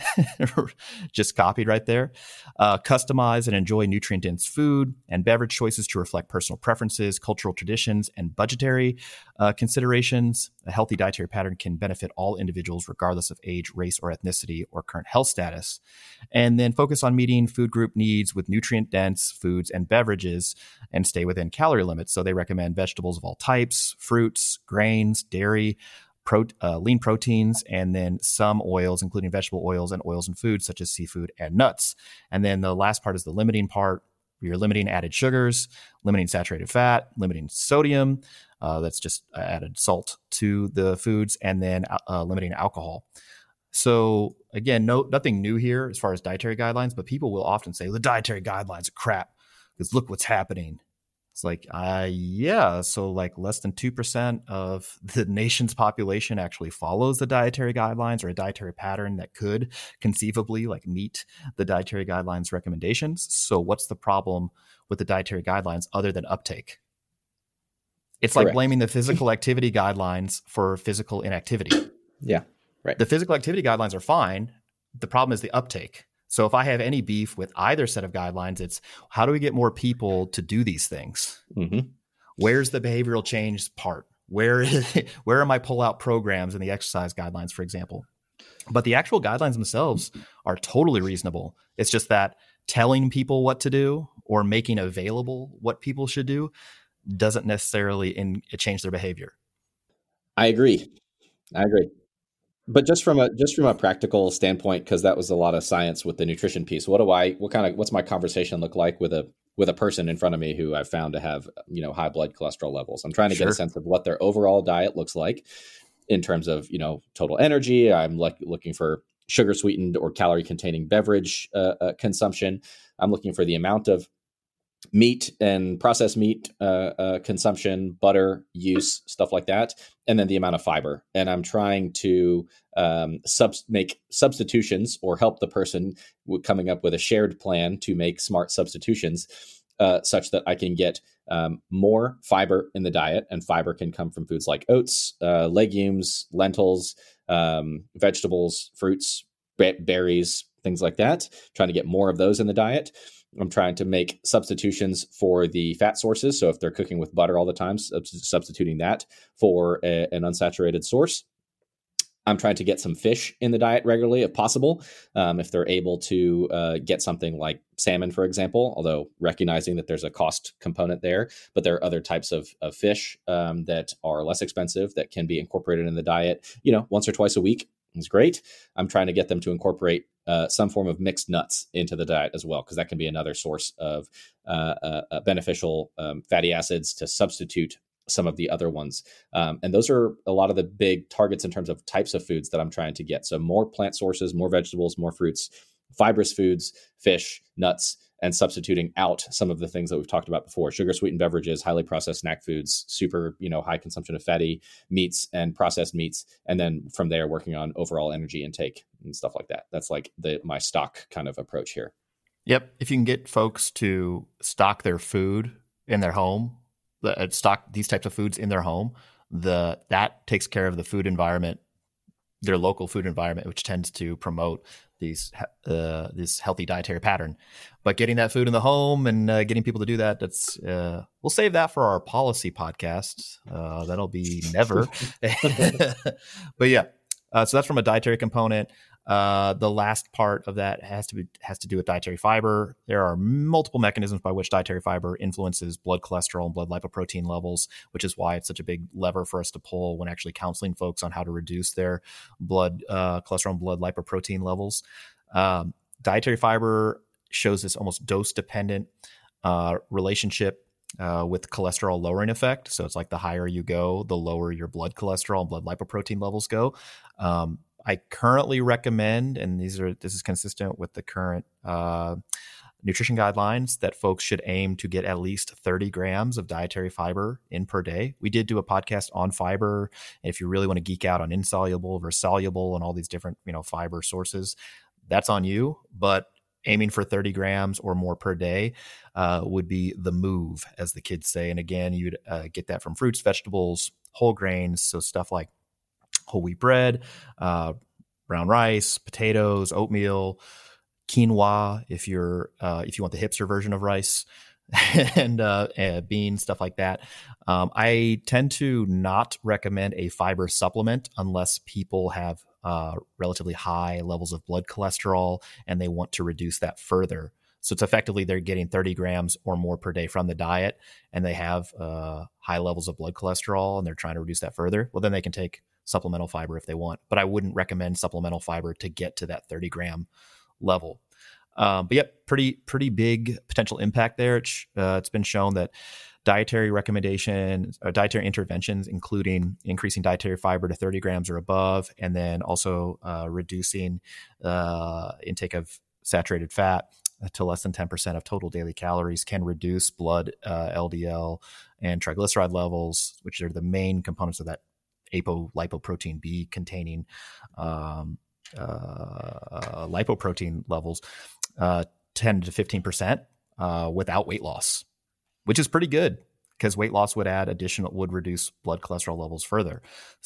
just copied right there. Uh, customize and enjoy nutrient-dense food and beverage choices to reflect personal preferences, cultural traditions, and budgetary uh, considerations. A healthy dietary pattern can benefit all individuals regardless of age, race, or ethnicity, or current health status. And then focus on meeting food group needs with nutrient-dense foods and beverages and stay within calorie limits. So they recommend vegetables of all types, fruits, grains, dairy, Pro, uh, lean proteins, and then some oils, including vegetable oils and oils in foods such as seafood and nuts. And then the last part is the limiting part. You're limiting added sugars, limiting saturated fat, limiting sodium. Uh, that's just added salt to the foods, and then uh, limiting alcohol. So again, no, nothing new here as far as dietary guidelines, but people will often say the dietary guidelines are crap because look what's happening. It's like, uh, yeah, so like less than two percent of the nation's population actually follows the dietary guidelines or a dietary pattern that could conceivably like meet the dietary guidelines recommendations. So what's the problem with the dietary guidelines other than uptake? It's like Correct. blaming the physical activity guidelines for physical inactivity. Yeah, right. The physical activity guidelines are fine. The problem is the uptake. So if I have any beef with either set of guidelines, it's how do we get more people to do these things? Mm-hmm. Where's the behavioral change part? Where is, where are my pull-out programs in the exercise guidelines, for example? But the actual guidelines themselves are totally reasonable. It's just that telling people what to do or making available what people should do doesn't necessarily in, change their behavior. I agree. I agree. But just from a just from a practical standpoint, because that was a lot of science with the nutrition piece. What do I? What kind of? What's my conversation look like with a with a person in front of me who I've found to have you know high blood cholesterol levels? I'm trying to Sure. get a sense of what their overall diet looks like in terms of you know total energy. I'm like looking for sugar sweetened or calorie containing beverage uh, uh, consumption. I'm looking for the amount of meat and processed meat uh, uh, consumption, butter use, stuff like that, and then the amount of fiber. And I'm trying to um, sub- make substitutions or help the person w- coming up with a shared plan to make smart substitutions uh, such that I can get um, more fiber in the diet. And fiber can come from foods like oats, uh, legumes, lentils, um, vegetables, fruits, b- berries, things like that. Trying to get more of those in the diet. I'm trying to make substitutions for the fat sources. So if they're cooking with butter all the time, sub- substituting that for a, an unsaturated source. I'm trying to get some fish in the diet regularly if possible. Um, if they're able to uh, get something like salmon, for example, although recognizing that there's a cost component there, but there are other types of, of fish um, that are less expensive that can be incorporated in the diet, you know, once or twice a week. Is great. I'm trying to get them to incorporate uh, some form of mixed nuts into the diet as well, because that can be another source of uh, uh, beneficial um, fatty acids to substitute some of the other ones. Um, and those are a lot of the big targets in terms of types of foods that I'm trying to get. So more plant sources, more vegetables, more fruits, fibrous foods, fish, nuts, and substituting out some of the things that we've talked about before: sugar sweetened beverages, highly processed snack foods, super, you know, high consumption of fatty meats and processed meats. And then from there, working on overall energy intake and stuff like that. That's like the, my stock kind of approach here. Yep. If you can get folks to stock their food in their home, the, stock these types of foods in their home, the that takes care of the food environment, their local food environment, which tends to promote these uh, this healthy dietary pattern. But getting that food in the home and uh, getting people to do that, that's uh, we'll save that for our policy podcast. Uh, that'll be never. But yeah, uh, so that's from a dietary component. Uh, the last part of that has to be has to do with dietary fiber. There are multiple mechanisms by which dietary fiber influences blood cholesterol and blood lipoprotein levels, which is why it's such a big lever for us to pull when actually counseling folks on how to reduce their blood uh, cholesterol and blood lipoprotein levels. Um, dietary fiber shows this almost dose-dependent uh, relationship uh, with cholesterol lowering effect. So it's like the higher you go, the lower your blood cholesterol and blood lipoprotein levels go. Um, I currently recommend, and these are this is consistent with the current uh, nutrition guidelines, that folks should aim to get at least thirty grams of dietary fiber in per day. We did do a podcast on fiber. If you really want to geek out on insoluble versus soluble and all these different, you know, fiber sources, that's on you. But aiming for thirty grams or more per day uh, would be the move, as the kids say. And again, you'd uh, get that from fruits, vegetables, whole grains, so stuff like whole wheat bread, uh, brown rice, potatoes, oatmeal, quinoa, if you're uh, if you want the hipster version of rice, and uh, uh, beans, stuff like that. Um, I tend to not recommend a fiber supplement unless people have uh, relatively high levels of blood cholesterol and they want to reduce that further. So it's effectively they're getting thirty grams or more per day from the diet, and they have uh, high levels of blood cholesterol and they're trying to reduce that further. Well, then they can take supplemental fiber if they want, but I wouldn't recommend supplemental fiber to get to that thirty gram level. Um, but yep, pretty pretty big potential impact there. It's, uh, it's been shown that dietary recommendations, or dietary interventions, including increasing dietary fiber to thirty grams or above, and then also uh, reducing uh, intake of saturated fat to less than ten percent of total daily calories, can reduce blood uh, L D L and triglyceride levels, which are the main components of that apolipoprotein B containing um, uh, lipoprotein levels, uh, ten to fifteen percent uh, without weight loss, which is pretty good because weight loss would add additional, would reduce blood cholesterol levels further.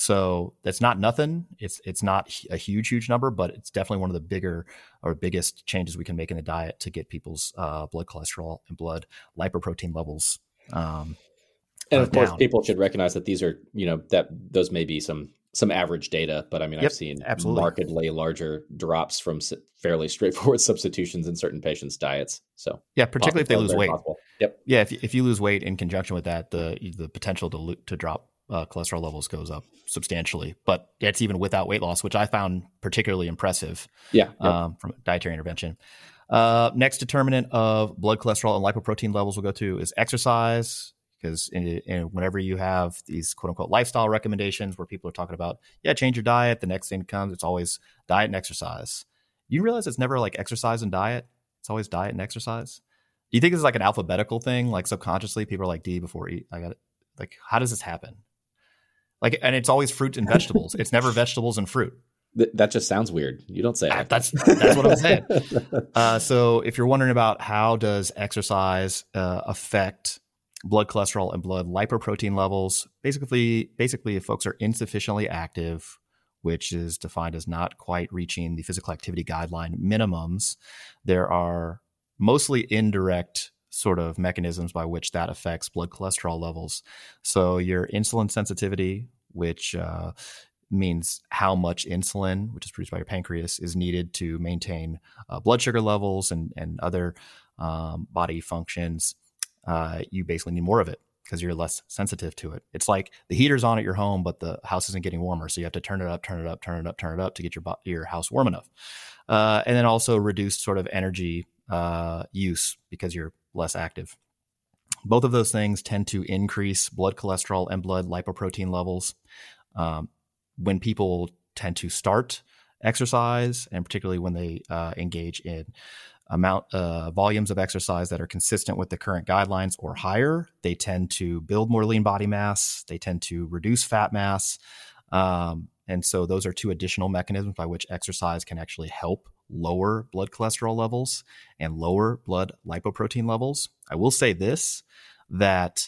So that's not nothing. It's it's not a huge, huge number, but it's definitely one of the bigger or biggest changes we can make in the diet to get people's uh, blood cholesterol and blood lipoprotein levels. Um, and of uh, course, down. people should recognize that these are, you know, that those may be some some average data, but I mean, Yep, I've seen absolutely. markedly larger drops from fairly straightforward substitutions in certain patients' diets. So yeah, particularly if they lose weight. Possible. Yep. Yeah, if you, if you lose weight in conjunction with that, the the potential to lo- to drop uh, cholesterol levels goes up substantially. But it's even without weight loss, which I found particularly impressive. Yeah. Yep. Um, from dietary intervention. Uh, next determinant of blood cholesterol and lipoprotein levels we'll go to is exercise. Because in, in whenever you have these quote unquote lifestyle recommendations where people are talking about, yeah, change your diet, the next thing comes, it's always diet and exercise. You realize it's never like exercise and diet. It's always diet and exercise. Do you think this is like an alphabetical thing? Like subconsciously people are like D before E. I got it. Like, how does this happen? Like, and it's always fruit and vegetables. It's never vegetables and fruit. Th- that just sounds weird. You don't say that. That's, that's what I'm saying. Uh, so if you're wondering about how does exercise uh, affect blood cholesterol and blood lipoprotein levels, basically, basically if folks are insufficiently active, which is defined as not quite reaching the physical activity guideline minimums, there are mostly indirect sort of mechanisms by which that affects blood cholesterol levels. So your insulin sensitivity, which uh, means how much insulin, which is produced by your pancreas, is needed to maintain uh, blood sugar levels and, and other um, body functions. Uh, you basically need more of it because you're less sensitive to it. It's like the heater's on at your home, but the house isn't getting warmer. So you have to turn it up, turn it up, turn it up, turn it up to get your your house warm enough. Uh, and then also reduced sort of energy uh, use because you're less active. Both of those things tend to increase blood cholesterol and blood lipoprotein levels. Um, when people tend to start exercise, and particularly when they uh, engage in amount uh, volumes of exercise that are consistent with the current guidelines or higher, they tend to build more lean body mass. They tend to reduce fat mass. Um, and so those are two additional mechanisms by which exercise can actually help lower blood cholesterol levels and lower blood lipoprotein levels. I will say this, that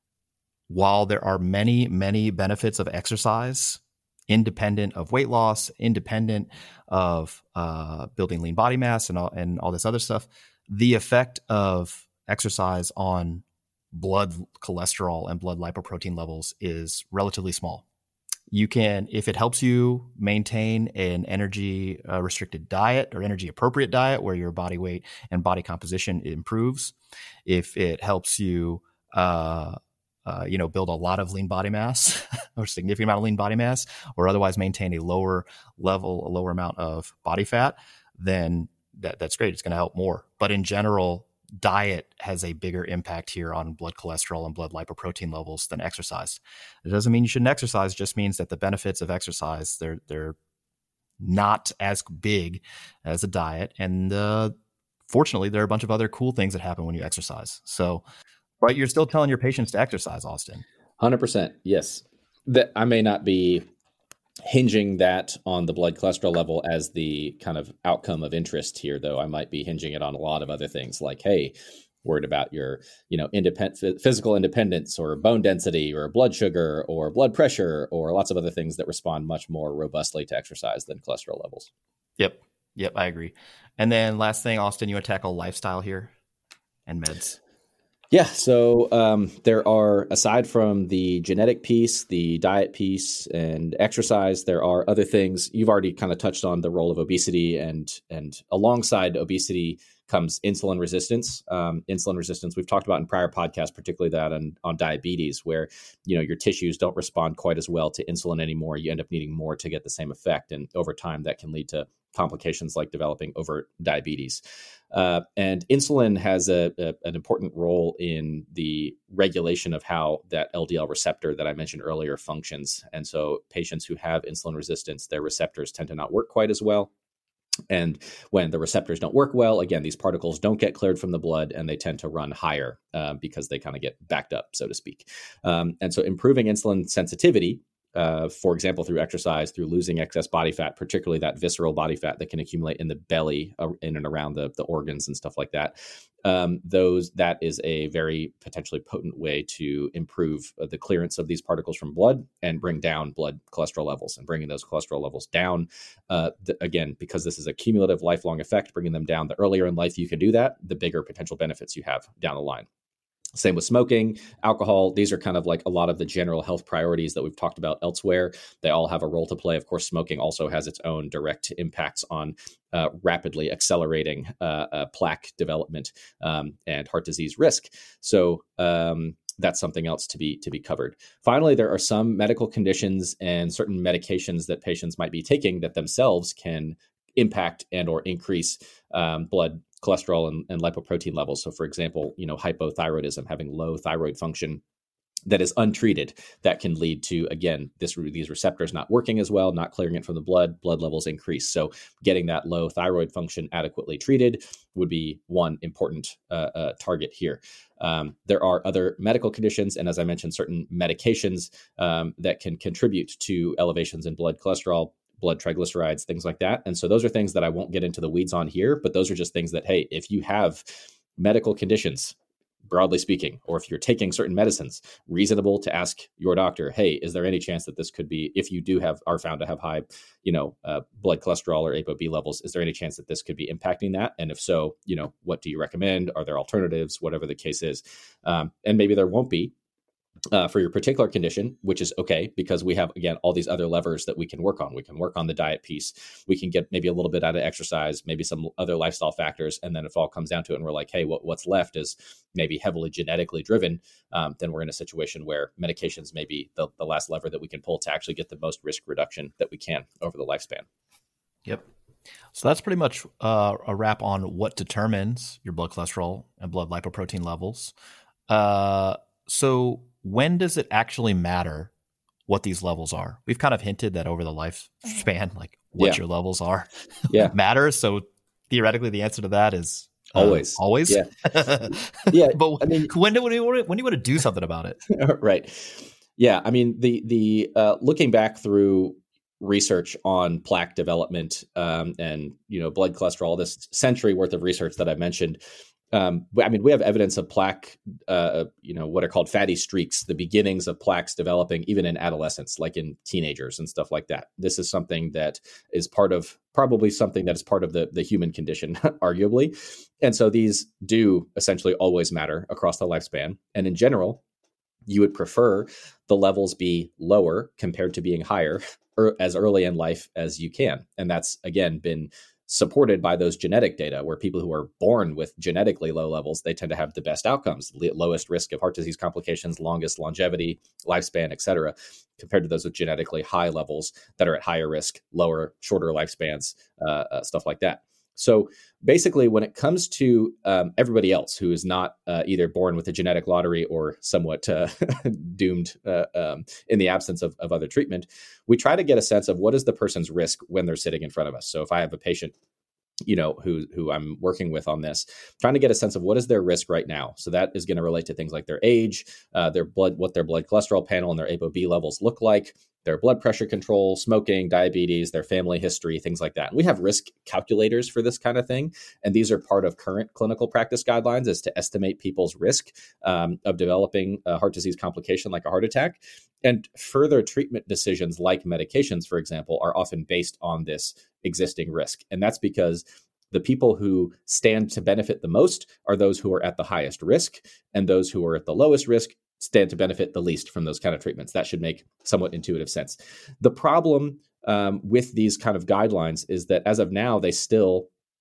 while there are many, many benefits of exercise, independent of weight loss, independent of uh, building lean body mass and all, and all this other stuff, the effect of exercise on blood cholesterol and blood lipoprotein levels is relatively small. You can, if it helps you maintain an energy uh, restricted diet or energy appropriate diet where your body weight and body composition improves, if it helps you uh, Uh, you know, build a lot of lean body mass or significant amount of lean body mass, or otherwise maintain a lower level, a lower amount of body fat, then that, that's great. It's going to help more. But in general, diet has a bigger impact here on blood cholesterol and blood lipoprotein levels than exercise. It doesn't mean you shouldn't exercise. It just means that the benefits of exercise, they're, they're not as big as a diet. And uh, fortunately, there are a bunch of other cool things that happen when you exercise. So, but you're still telling your patients to exercise, Austin. one hundred percent. Yes. That I may not be hinging that on the blood cholesterol level as the kind of outcome of interest here, though. I might be hinging it on a lot of other things like, hey, worried about your, you know, independent physical independence or bone density or blood sugar or blood pressure or lots of other things that respond much more robustly to exercise than cholesterol levels. Yep. Yep. I agree. And then last thing, Austin, you want to tackle lifestyle here and meds? Yeah. So um, there are, aside from the genetic piece, the diet piece, and exercise, there are other things. You've already kind of touched on the role of obesity, and and alongside obesity comes insulin resistance. Um, insulin resistance, we've talked about in prior podcasts, particularly that on, on diabetes, where, you know, your tissues don't respond quite as well to insulin anymore. You end up needing more to get the same effect. And over time, that can lead to complications like developing overt diabetes. Uh, and insulin has a, a, an important role in the regulation of how that L D L receptor that I mentioned earlier functions. And so patients who have insulin resistance, their receptors tend to not work quite as well. And when the receptors don't work well, again, these particles don't get cleared from the blood and they tend to run higher uh, because they kind of get backed up, so to speak. Um, and so improving insulin sensitivity, Uh, for example, through exercise, through losing excess body fat, particularly that visceral body fat that can accumulate in the belly, uh, in and around the, the organs and stuff like that. Um, those that is a very potentially potent way to improve uh, the clearance of these particles from blood and bring down blood cholesterol levels. And bringing those cholesterol levels down, uh, the, again, because this is a cumulative lifelong effect, bringing them down, the earlier in life you can do that, the bigger potential benefits you have down the line. Same with smoking, alcohol. These are kind of like a lot of the general health priorities that we've talked about elsewhere. They all have a role to play. Of course, smoking also has its own direct impacts on uh, rapidly accelerating uh, uh, plaque development um, and heart disease risk. So um, that's something else to be to be covered. Finally, there are some medical conditions and certain medications that patients might be taking that themselves can impact and or increase um, blood cholesterol and, and lipoprotein levels. So for example, you know, hypothyroidism, having low thyroid function that is untreated, that can lead to, again, this, these receptors not working as well, not clearing it from the blood, blood levels increase. So getting that low thyroid function adequately treated would be one important uh, uh, target here. Um, there are other medical conditions, and as I mentioned, certain medications um, that can contribute to elevations in blood cholesterol, blood triglycerides, things like that. And so those are things that I won't get into the weeds on here, but those are just things that, hey, if you have medical conditions, broadly speaking, or if you're taking certain medicines, reasonable to ask your doctor, hey, is there any chance that this could be, if you do have, are found to have high, you know, uh, blood cholesterol or ApoB levels, is there any chance that this could be impacting that? And if so, you know, what do you recommend? Are there alternatives? Whatever the case is. Um, and maybe there won't be. Uh, for your particular condition, which is okay, because we have, again, all these other levers that we can work on. We can work on the diet piece. We can get maybe a little bit out of exercise, maybe some other lifestyle factors. And then if it all comes down to it and we're like, hey, what, what's left is maybe heavily genetically driven, um, then we're in a situation where medications may be the, the last lever that we can pull to actually get the most risk reduction that we can over the lifespan. Yep. So that's pretty much uh, a wrap on what determines your blood cholesterol and blood lipoprotein levels. Uh, so when does it actually matter what these levels are? We've kind of hinted that over the lifespan, like what yeah. your levels are yeah. matters. So theoretically, the answer to that is uh, always, always. Yeah. yeah. But I mean, when do, when, do you, when do you want to do something about it? Right. Yeah. I mean, the, the, uh, looking back through research on plaque development um, and, you know, blood cholesterol, this century worth of research that I mentioned, Um, I mean, we have evidence of plaque, uh, you know, what are called fatty streaks, the beginnings of plaques developing even in adolescence, like in teenagers and stuff like that. This is something that is part of, probably something that is part of the, the human condition, arguably. And so these do essentially always matter across the lifespan. And in general, you would prefer the levels be lower compared to being higher or as early in life as you can. And that's, again, been supported by those genetic data where people who are born with genetically low levels, they tend to have the best outcomes, lowest risk of heart disease complications, longest longevity, lifespan, et cetera, compared to those with genetically high levels that are at higher risk, lower, shorter lifespans, uh, uh, stuff like that. So basically, when it comes to um, everybody else who is not uh, either born with a genetic lottery or somewhat uh, doomed uh, um, in the absence of, of other treatment, we try to get a sense of what is the person's risk when they're sitting in front of us. So if I have a patient, you know, who who I'm working with on this, trying to get a sense of what is their risk right now. So that is going to relate to things like their age, uh, their blood, what their blood cholesterol panel and their ApoB levels look like, their blood pressure control, smoking, diabetes, their family history, things like that. And we have risk calculators for this kind of thing. And these are part of current clinical practice guidelines is to estimate people's risk um, of developing a heart disease complication like a heart attack. And further treatment decisions like medications, for example, are often based on this existing risk. And that's because the people who stand to benefit the most are those who are at the highest risk, and those who are at the lowest risk stand to benefit the least from those kind of treatments. That should make somewhat intuitive sense. The problem um, with these kind of guidelines is that as of now, they still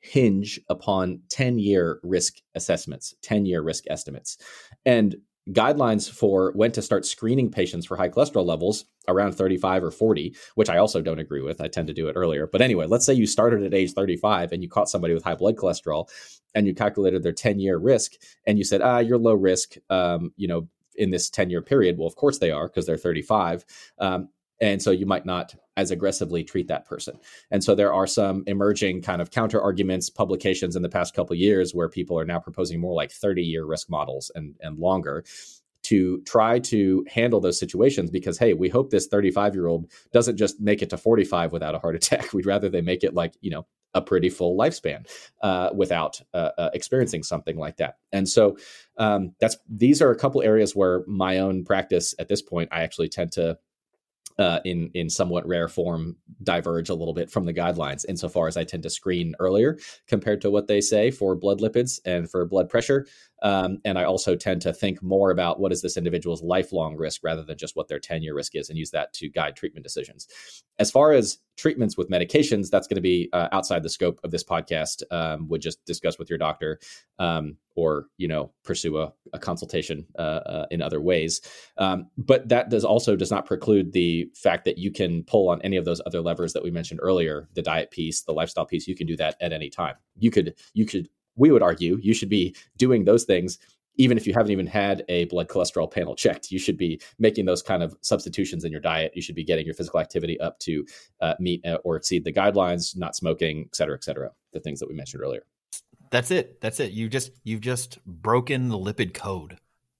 hinge upon ten-year risk assessments, ten-year risk estimates. And guidelines for when to start screening patients for high cholesterol levels around thirty-five or forty, which I also don't agree with. I tend to do it earlier. But anyway, let's say you started at age thirty-five and you caught somebody with high blood cholesterol and you calculated their ten-year risk and you said, ah, you're low risk, um, you know, in this ten-year period. Well, of course they are because they're thirty-five. Um, and so you might not as aggressively treat that person. And so there are some emerging kind of counter arguments, publications in the past couple of years where people are now proposing more like thirty-year risk models and, and longer to try to handle those situations because, hey, we hope this thirty-five-year-old doesn't just make it to forty-five without a heart attack. We'd rather they make it like, you know, a pretty full lifespan uh, without uh, uh, experiencing something like that. And so um, that's these are a couple areas where my own practice at this point, I actually tend to Uh, in in somewhat rare form, diverge a little bit from the guidelines insofar as I tend to screen earlier compared to what they say for blood lipids and for blood pressure. Um, and I also tend to think more about what is this individual's lifelong risk rather than just what their ten-year risk is and use that to guide treatment decisions. As far as treatments with medications, that's going to be uh, outside the scope of this podcast. Um, would just discuss with your doctor um, or, you know, pursue a, a consultation uh, uh, in other ways. Um, but that does also does not preclude the fact that you can pull on any of those other levers that we mentioned earlier, the diet piece, the lifestyle piece. You can do that at any time. You could, you could, we would argue you should be doing those things even if you haven't even had a blood cholesterol panel checked. You should be making those kind of substitutions in your diet. You should be getting your physical activity up to uh, meet or exceed the guidelines, not smoking, et cetera, et cetera, the things that we mentioned earlier. That's it. That's it. You just, you've just broken the lipid code.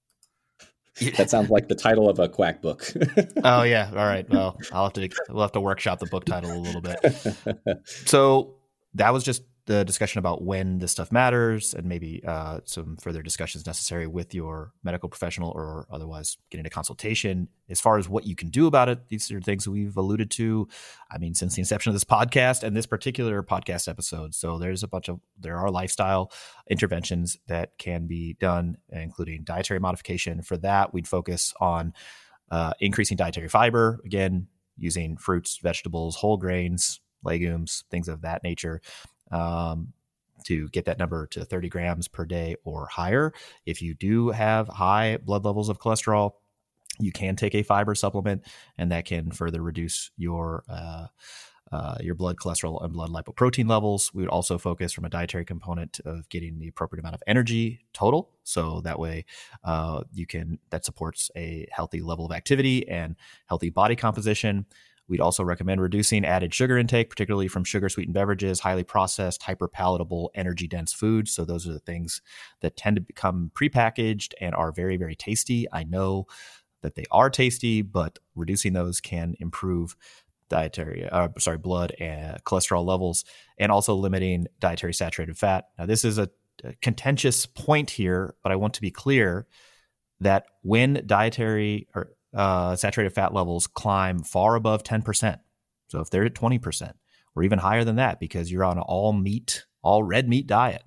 That sounds like the title of a quack book. Oh yeah. All right. Well, I'll have to, we'll have to workshop the book title a little bit. So that was just the discussion about when this stuff matters and maybe uh, some further discussions necessary with your medical professional or otherwise getting a consultation. As far as what you can do about it, these are things we've alluded to, I mean, since the inception of this podcast and this particular podcast episode. So there's a bunch of, there are lifestyle interventions that can be done, including dietary modification. For that, we'd focus on uh, increasing dietary fiber, again, using fruits, vegetables, whole grains, legumes, things of that nature. Um, to get that number to thirty grams per day or higher. If you do have high blood levels of cholesterol, you can take a fiber supplement, and that can further reduce your uh, uh, your blood cholesterol and blood lipoprotein levels. We would also focus from a dietary component of getting the appropriate amount of energy total, so that way uh, you can that supports a healthy level of activity and healthy body composition. We'd also recommend reducing added sugar intake, particularly from sugar-sweetened beverages, highly processed, hyper-palatable, energy-dense foods. So those are the things that tend to become prepackaged and are very, very tasty. I know that they are tasty, but reducing those can improve dietary, uh, sorry, blood and cholesterol levels, and also limiting dietary saturated fat. Now, this is a, a contentious point here, but I want to be clear that when dietary or Uh, saturated fat levels climb far above ten percent. So if they're at twenty percent or even higher than that, because you're on an all meat, all red meat diet,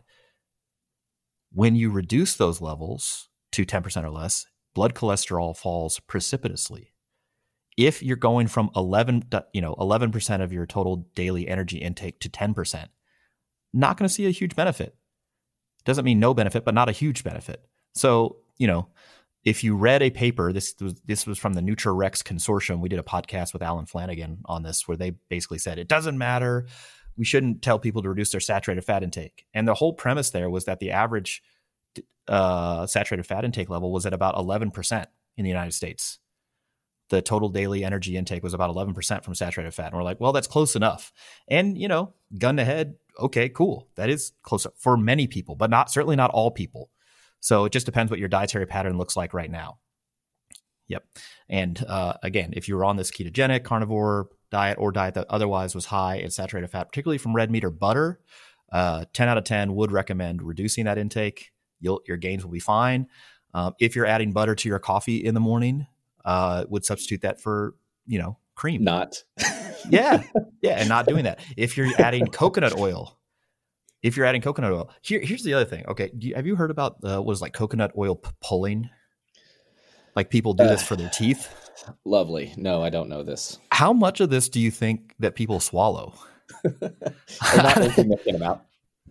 when you reduce those levels to ten percent or less, blood cholesterol falls precipitously. If you're going from eleven, you know, eleven percent of your total daily energy intake to ten percent, not going to see a huge benefit. Doesn't mean no benefit, but not a huge benefit. So, you know, if you read a paper, this was this was from the NutraRex Consortium. We did a podcast with Alan Flanagan on this, where they basically said it doesn't matter. We shouldn't tell people to reduce their saturated fat intake. And the whole premise there was that the average uh, saturated fat intake level was at about eleven percent in the United States. The total daily energy intake was about eleven percent from saturated fat. And we're like, well, that's close enough. And, you know, gun to head, okay, cool. That is close for many people, but not certainly not all people. So it just depends what your dietary pattern looks like right now. Yep. And uh, again, if you were on this ketogenic carnivore diet or diet that otherwise was high in saturated fat, particularly from red meat or butter, uh, ten out of ten would recommend reducing that intake. You'll, your gains will be fine. Um, if you're adding butter to your coffee in the morning, uh, would substitute that for, you know, cream. Not. yeah. Yeah. And not doing that. If you're adding coconut oil, If you're adding coconut oil, here, here's the other thing. Okay, do you, have you heard about uh, what is like coconut oil p- pulling? Like people do uh, this for their teeth. Lovely. No, I don't know this. How much of this do you think that people swallow? Or not insignificant amount.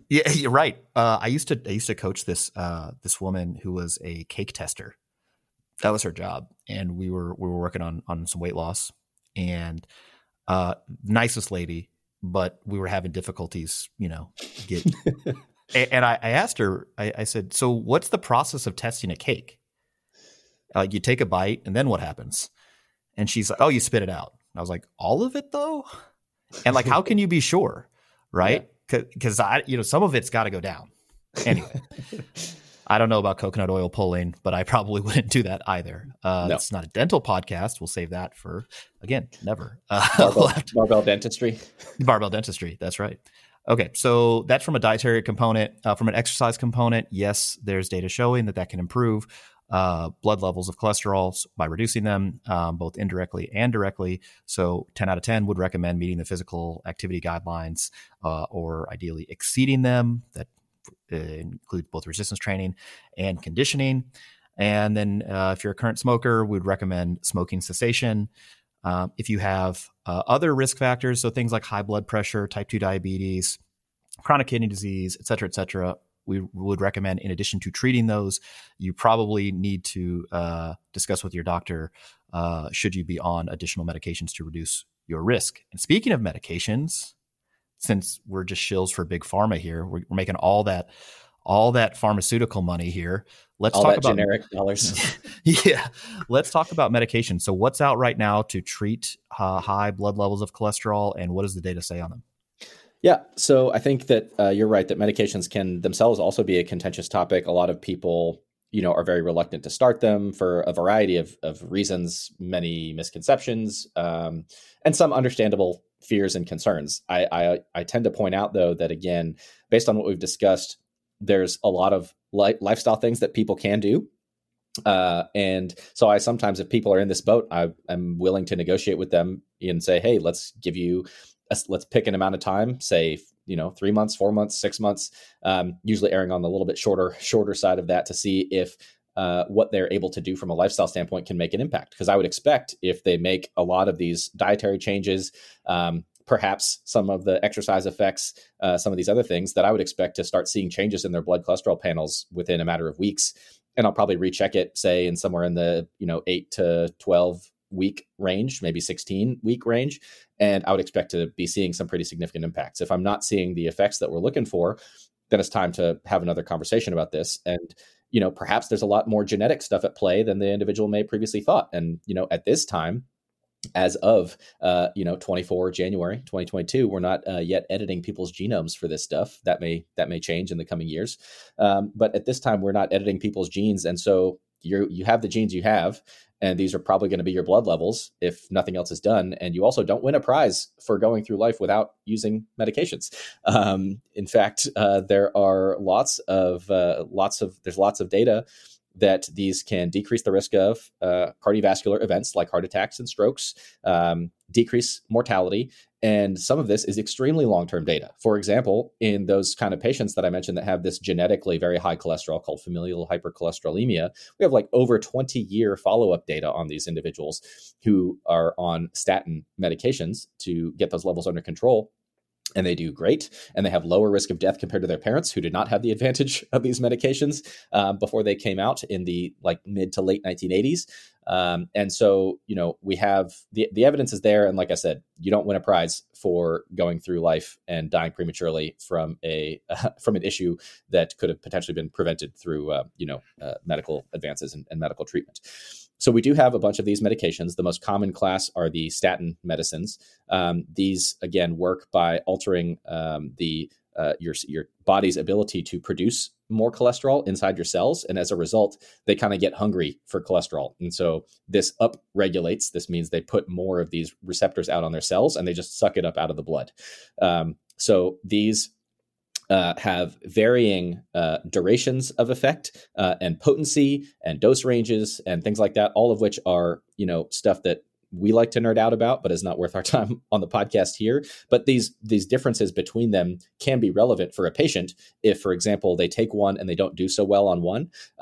Yeah, you're right. Uh, I used to I used to coach this uh, this woman who was a cake tester. That was her job, and we were we were working on on some weight loss. And uh, nicest lady, but we were having difficulties, you know, get. And I, I asked her. I, I said, "So, what's the process of testing a cake? Like, you take a bite, and then what happens?" And she's like, "Oh, you spit it out." I was like, "All of it, though?" And like, how can you be sure, right? Because I, you know, some of it's got to go down. Anyway, I don't know about coconut oil pulling, but I probably wouldn't do that either. Uh, No. It's not a dental podcast. We'll save that for, again, never. Uh, Barbell, we'll have to- barbell dentistry. Barbell dentistry. That's right. Okay. So that's from a dietary component. Uh, from an exercise component, yes, there's data showing that that can improve uh, blood levels of cholesterol by reducing them, um, both indirectly and directly. So ten out of ten would recommend meeting the physical activity guidelines uh, or ideally exceeding them. That uh, includes both resistance training and conditioning. And then uh, if you're a current smoker, we'd recommend smoking cessation. Um, if you have uh, other risk factors, so things like high blood pressure, type two diabetes, chronic kidney disease, et cetera, et cetera, we would recommend, in addition to treating those, you probably need to uh, discuss with your doctor uh, should you be on additional medications to reduce your risk. And speaking of medications, since we're just shills for big pharma here, we're, we're making all that all that pharmaceutical money here. Let's All talk that about generic dollars. yeah, let's talk about medication. So, what's out right now to treat uh, high blood levels of cholesterol, and what does the data say on them? Yeah, so I think that uh, you're right that medications can themselves also be a contentious topic. A lot of people, you know, are very reluctant to start them for a variety of, of reasons, many misconceptions, um, and some understandable fears and concerns. I, I I tend to point out, though, that again, based on what we've discussed, there's a lot of li- lifestyle things that people can do. Uh, and so I sometimes, if people are in this boat, I, I'm willing to negotiate with them and say, hey, let's give you, a, let's pick an amount of time, say, you know, three months, four months, six months, um, usually erring on the little bit shorter, shorter side of that to see if uh, what they're able to do from a lifestyle standpoint can make an impact. Because I would expect if they make a lot of these dietary changes, um, perhaps some of the exercise effects, uh, some of these other things, that I would expect to start seeing changes in their blood cholesterol panels within a matter of weeks. And I'll probably recheck it, say, in somewhere in the, you know, eight to twelve week range, maybe sixteen week range. And I would expect to be seeing some pretty significant impacts. If I'm not seeing the effects that we're looking for, then it's time to have another conversation about this. And, you know, perhaps there's a lot more genetic stuff at play than the individual may previously thought. And, you know, at this time, as of, uh, you know, twenty-four January twenty twenty-two, we're not uh, yet editing people's genomes for this stuff. That may that may change in the coming years. Um, but at this time, we're not editing people's genes. And so you you have the genes you have, and these are probably going to be your blood levels if nothing else is done. And you also don't win a prize for going through life without using medications. Um, in fact, uh, there are lots of uh, lots of there's lots of data that these can decrease the risk of uh, cardiovascular events like heart attacks and strokes, um, decrease mortality. And some of this is extremely long-term data. For example, in those kind of patients that I mentioned that have this genetically very high cholesterol called familial hypercholesterolemia, we have like over twenty year follow-up data on these individuals who are on statin medications to get those levels under control. And they do great, and they have lower risk of death compared to their parents who did not have the advantage of these medications uh, before they came out in the like mid to late nineteen eighties. Um, and so, you know, we have the, the evidence is there. And like I said, you don't win a prize for going through life and dying prematurely from a uh, from an issue that could have potentially been prevented through, uh, you know, uh, medical advances and, and medical treatment. So we do have a bunch of these medications. The most common class are the statin medicines. Um, these, again, work by altering um, the uh, your your body's ability to produce more cholesterol inside your cells. And as a result, they kind of get hungry for cholesterol. And so this up regulates. This means they put more of these receptors out on their cells and they just suck it up out of the blood. Um, so these Uh, have varying uh, durations of effect uh, and potency and dose ranges and things like that, all of which are, you know, stuff that we like to nerd out about, but is not worth our time on the podcast here. But these these differences between them can be relevant for a patient if, for example, they take one and they don't do so well on one. Um,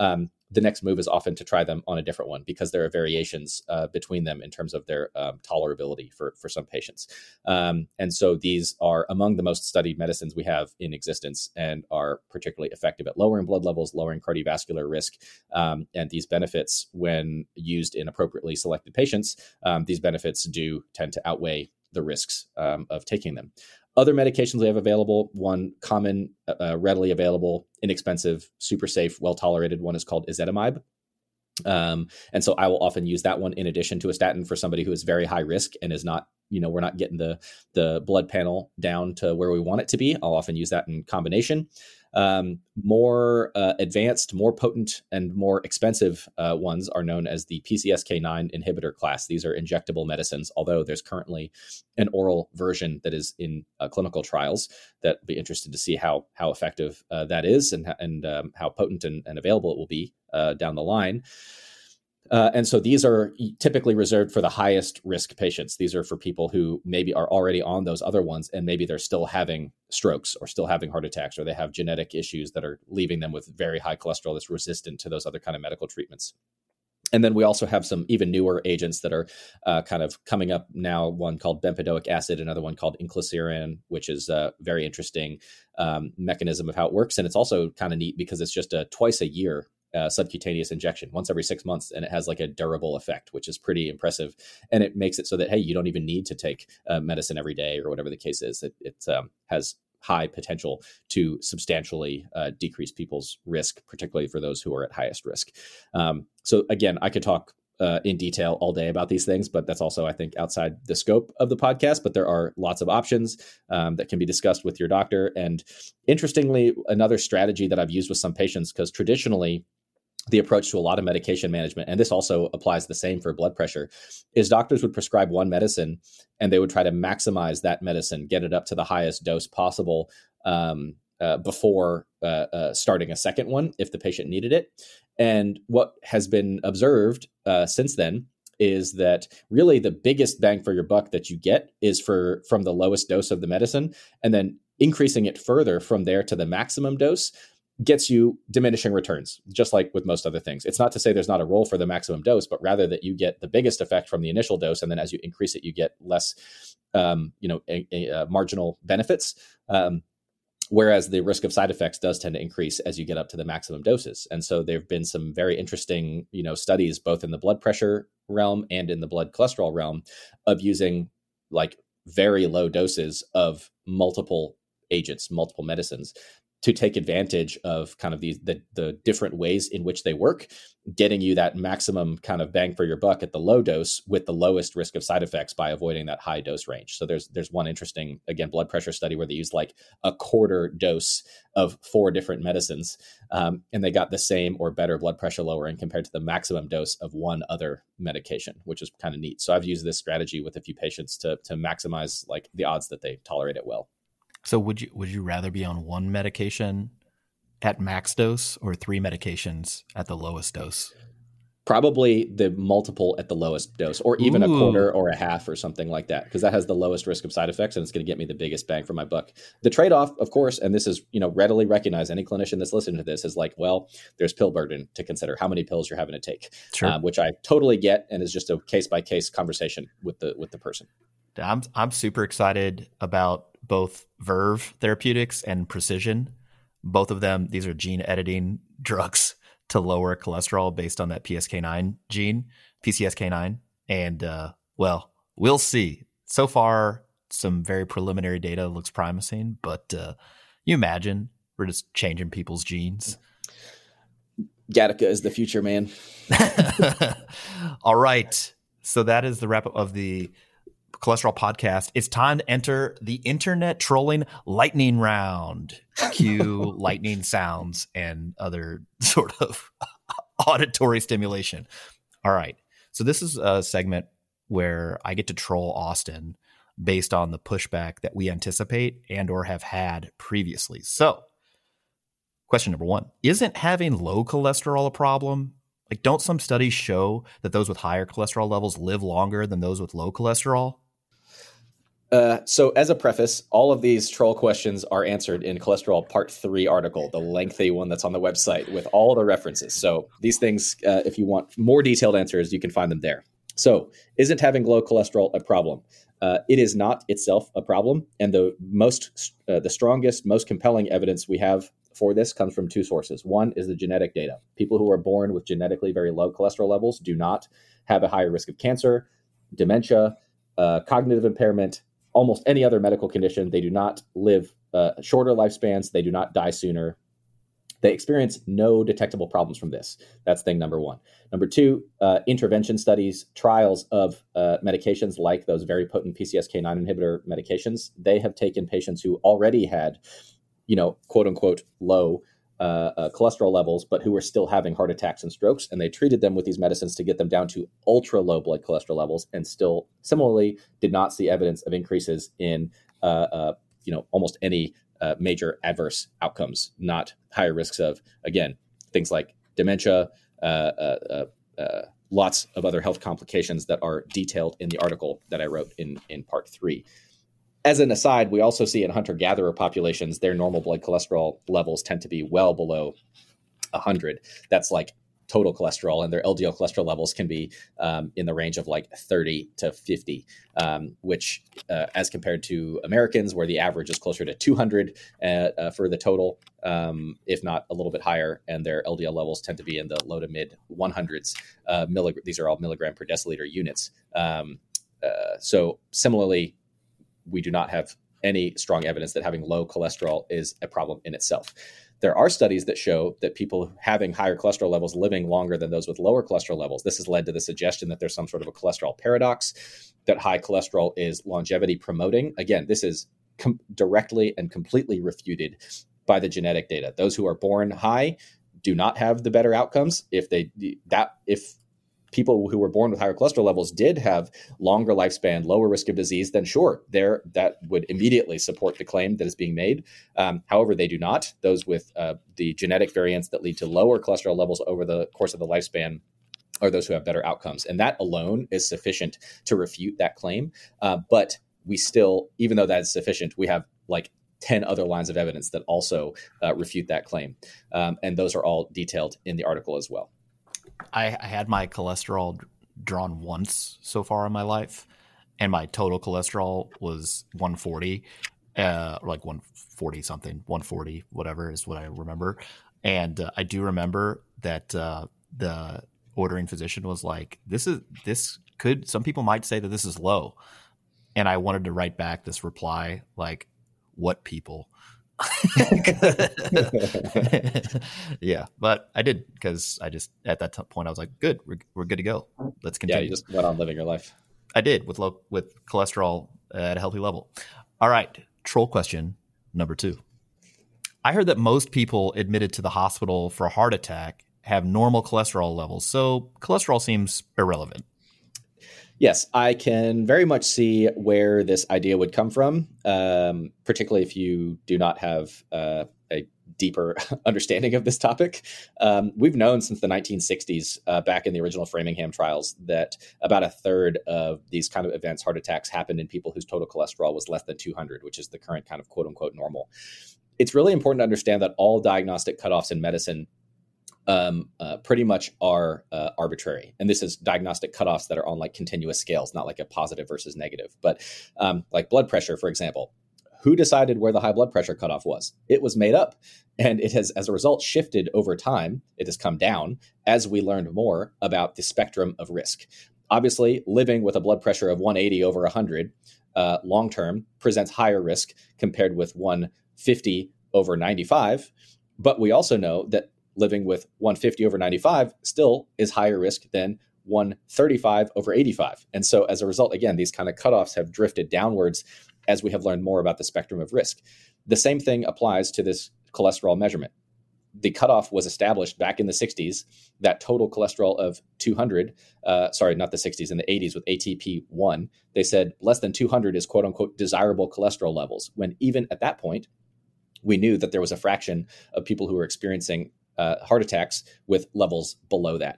the next move is often to try them on a different one because there are variations uh, between them in terms of their um, tolerability for, for some patients. Um, and so these are among the most studied medicines we have in existence and are particularly effective at lowering blood levels, lowering cardiovascular risk. Um, and these benefits, when used in appropriately selected patients, um, these benefits do tend to outweigh the risks um, of taking them. Other medications we have available, one common, uh, readily available, inexpensive, super safe, well-tolerated one is called ezetimibe. Um, and so I will often use that one in addition to a statin for somebody who is very high risk and is not, you know, we're not getting the, the blood panel down to where we want it to be. I'll often use that in combination. Um, more uh, advanced, more potent, and more expensive uh, ones are known as the P C S K nine inhibitor class. These are injectable medicines, although there's currently an oral version that is in uh, clinical trials that will be interested to see how how effective uh, that is and, and um, how potent and, and available it will be uh, down the line. Uh, and so these are typically reserved for the highest risk patients. These are for people who maybe are already on those other ones, and maybe they're still having strokes or still having heart attacks, or they have genetic issues that are leaving them with very high cholesterol that's resistant to those other kind of medical treatments. And then we also have some even newer agents that are uh, kind of coming up now, one called bempedoic acid, another one called inclisiran, which is a very interesting um, mechanism of how it works. And it's also kind of neat because it's just a twice a year Uh, subcutaneous injection once every six months. And it has like a durable effect, which is pretty impressive. And it makes it so that, hey, you don't even need to take uh, medicine every day or whatever the case is. It, it um, has high potential to substantially uh, decrease people's risk, particularly for those who are at highest risk. Um, so again, I could talk uh, in detail all day about these things, but that's also, I think, outside the scope of the podcast. But there are lots of options um, that can be discussed with your doctor. And interestingly, another strategy that I've used with some patients, because traditionally, the approach to a lot of medication management, and this also applies the same for blood pressure, is doctors would prescribe one medicine and they would try to maximize that medicine, get it up to the highest dose possible um, uh, before uh, uh, starting a second one if the patient needed it. And what has been observed uh, since then is that really the biggest bang for your buck that you get is for from the lowest dose of the medicine, and then increasing it further from there to the maximum dose gets you diminishing returns, just like with most other things. It's not to say there's not a role for the maximum dose, but rather that you get the biggest effect from the initial dose. And then as you increase it, you get less, um, you know, a, a, a marginal benefits. Um, whereas the risk of side effects does tend to increase as you get up to the maximum doses. And so there've been some very interesting, you know, studies, both in the blood pressure realm and in the blood cholesterol realm, of using like very low doses of multiple agents, multiple medicines, to take advantage of kind of these the, the different ways in which they work, getting you that maximum kind of bang for your buck at the low dose with the lowest risk of side effects by avoiding that high dose range. So there's there's one interesting, again, blood pressure study where they used like a quarter dose of four different medicines, um, and they got the same or better blood pressure lowering compared to the maximum dose of one other medication, which is kind of neat. So I've used this strategy with a few patients to to maximize like the odds that they tolerate it well. So would you would you rather be on one medication at max dose or three medications at the lowest dose? Probably the multiple at the lowest dose, or even Ooh. a quarter or a half or something like that, because that has the lowest risk of side effects and it's going to get me the biggest bang for my buck. The trade-off, of course, and this is, you know, readily recognized, any clinician that's listening to this is like, well, there's pill burden to consider, how many pills you're having to take, sure. um, which I totally get, and is just a case-by-case conversation with the with the person. I'm I'm super excited about both Verve Therapeutics and Precision. Both of them, these are gene editing drugs to lower cholesterol based on that P C S K nine gene, P C S K nine. And, uh, well, we'll see. So far, some very preliminary data looks promising, but uh, you imagine we're just changing people's genes. Gattaca is the future, man. All right. So that is the wrap up of the Cholesterol Podcast. It's time to enter the internet trolling lightning round. Cue lightning sounds and other sort of auditory stimulation. All right. So this is a segment where I get to troll Austin based on the pushback that we anticipate and or have had previously. So question number one, isn't having low cholesterol a problem? Like, don't some studies show that those with higher cholesterol levels live longer than those with low cholesterol? Uh, so as a preface, all of these troll questions are answered in Cholesterol Part three article, the lengthy one that's on the website with all the references. So these things, uh, if you want more detailed answers, you can find them there. So isn't having low cholesterol a problem? Uh, it is not itself a problem. And the most, uh, the strongest, most compelling evidence we have for this comes from two sources. One is the genetic data. People who are born with genetically very low cholesterol levels do not have a higher risk of cancer, dementia, uh, cognitive impairment, almost any other medical condition. They do not live uh, shorter lifespans. They do not die sooner. They experience no detectable problems from this. That's thing number one. Number two, uh, intervention studies, trials of uh, medications like those very potent P C S K nine inhibitor medications. They have taken patients who already had, you know, quote unquote, low uh, uh, cholesterol levels, but who were still having heart attacks and strokes. And they treated them with these medicines to get them down to ultra low blood cholesterol levels, and still similarly did not see evidence of increases in, uh, uh, you know, almost any uh, major adverse outcomes, not higher risks of, again, things like dementia, uh, uh, uh, uh, lots of other health complications that are detailed in the article that I wrote in, in part three. As an aside, we also see in hunter-gatherer populations, their normal blood cholesterol levels tend to be well below one hundred. That's like total cholesterol, and their L D L cholesterol levels can be um, in the range of like thirty to fifty, um, which uh, as compared to Americans, where the average is closer to two hundred uh, uh, for the total, um, if not a little bit higher, and their L D L levels tend to be in the low to mid hundreds. Uh, millig- these are all milligram per deciliter units. Um, uh, so similarly, we do not have any strong evidence that having low cholesterol is a problem in itself. There are studies that show that people having higher cholesterol levels living longer than those with lower cholesterol levels. This has led to the suggestion that there's some sort of a cholesterol paradox, that high cholesterol is longevity promoting. Again, this is com- directly and completely refuted by the genetic data. Those who are born high do not have the better outcomes. If they that if people who were born with higher cholesterol levels did have longer lifespan, lower risk of disease, then sure, there that would immediately support the claim that is being made. Um, however, they do not. Those with uh, the genetic variants that lead to lower cholesterol levels over the course of the lifespan are those who have better outcomes. And that alone is sufficient to refute that claim. Uh, but we still, even though that is sufficient, we have like ten other lines of evidence that also uh, refute that claim. Um, and those are all detailed in the article as well. I, I had my cholesterol drawn once so far in my life, and my total cholesterol was one forty, uh, like one forty something, one forty, whatever is what I remember. And uh, I do remember that uh, the ordering physician was like, this is, this could, some people might say that this is low. And I wanted to write back this reply, like, what people? Yeah, but I did, because I just at that t- point I was like, good, we're, we're good to go. Let's continue. Yeah, you just went on living your life. I did with low, with cholesterol at a healthy level. All right, troll question number two. I heard that most people admitted to the hospital for a heart attack have normal cholesterol levels, so cholesterol seems irrelevant. Yes, I can very much see where this idea would come from, um, particularly if you do not have uh, a deeper understanding of this topic. Um, we've known since the nineteen sixties, uh, back in the original Framingham trials, that about a third of these kind of events, heart attacks, happened in people whose total cholesterol was less than two hundred, which is the current kind of quote unquote normal. It's really important to understand that all diagnostic cutoffs in medicine Um, uh, pretty much are uh, arbitrary. And this is diagnostic cutoffs that are on like continuous scales, not like a positive versus negative. But um, like blood pressure, for example, who decided where the high blood pressure cutoff was? It was made up. And it has, as a result, shifted over time. It has come down as we learned more about the spectrum of risk. Obviously, living with a blood pressure of one eighty over one hundred uh, long-term presents higher risk compared with one fifty over ninety-five. But we also know that living with one fifty over ninety-five still is higher risk than one thirty-five over eighty-five. And so as a result, again, these kind of cutoffs have drifted downwards as we have learned more about the spectrum of risk. The same thing applies to this cholesterol measurement. The cutoff was established back in the sixties, that total cholesterol of two hundred, uh, sorry, not the sixties, in the eighties with A T P one, they said less than two hundred is quote unquote desirable cholesterol levels, when even at that point, we knew that there was a fraction of people who were experiencing Uh, heart attacks with levels below that.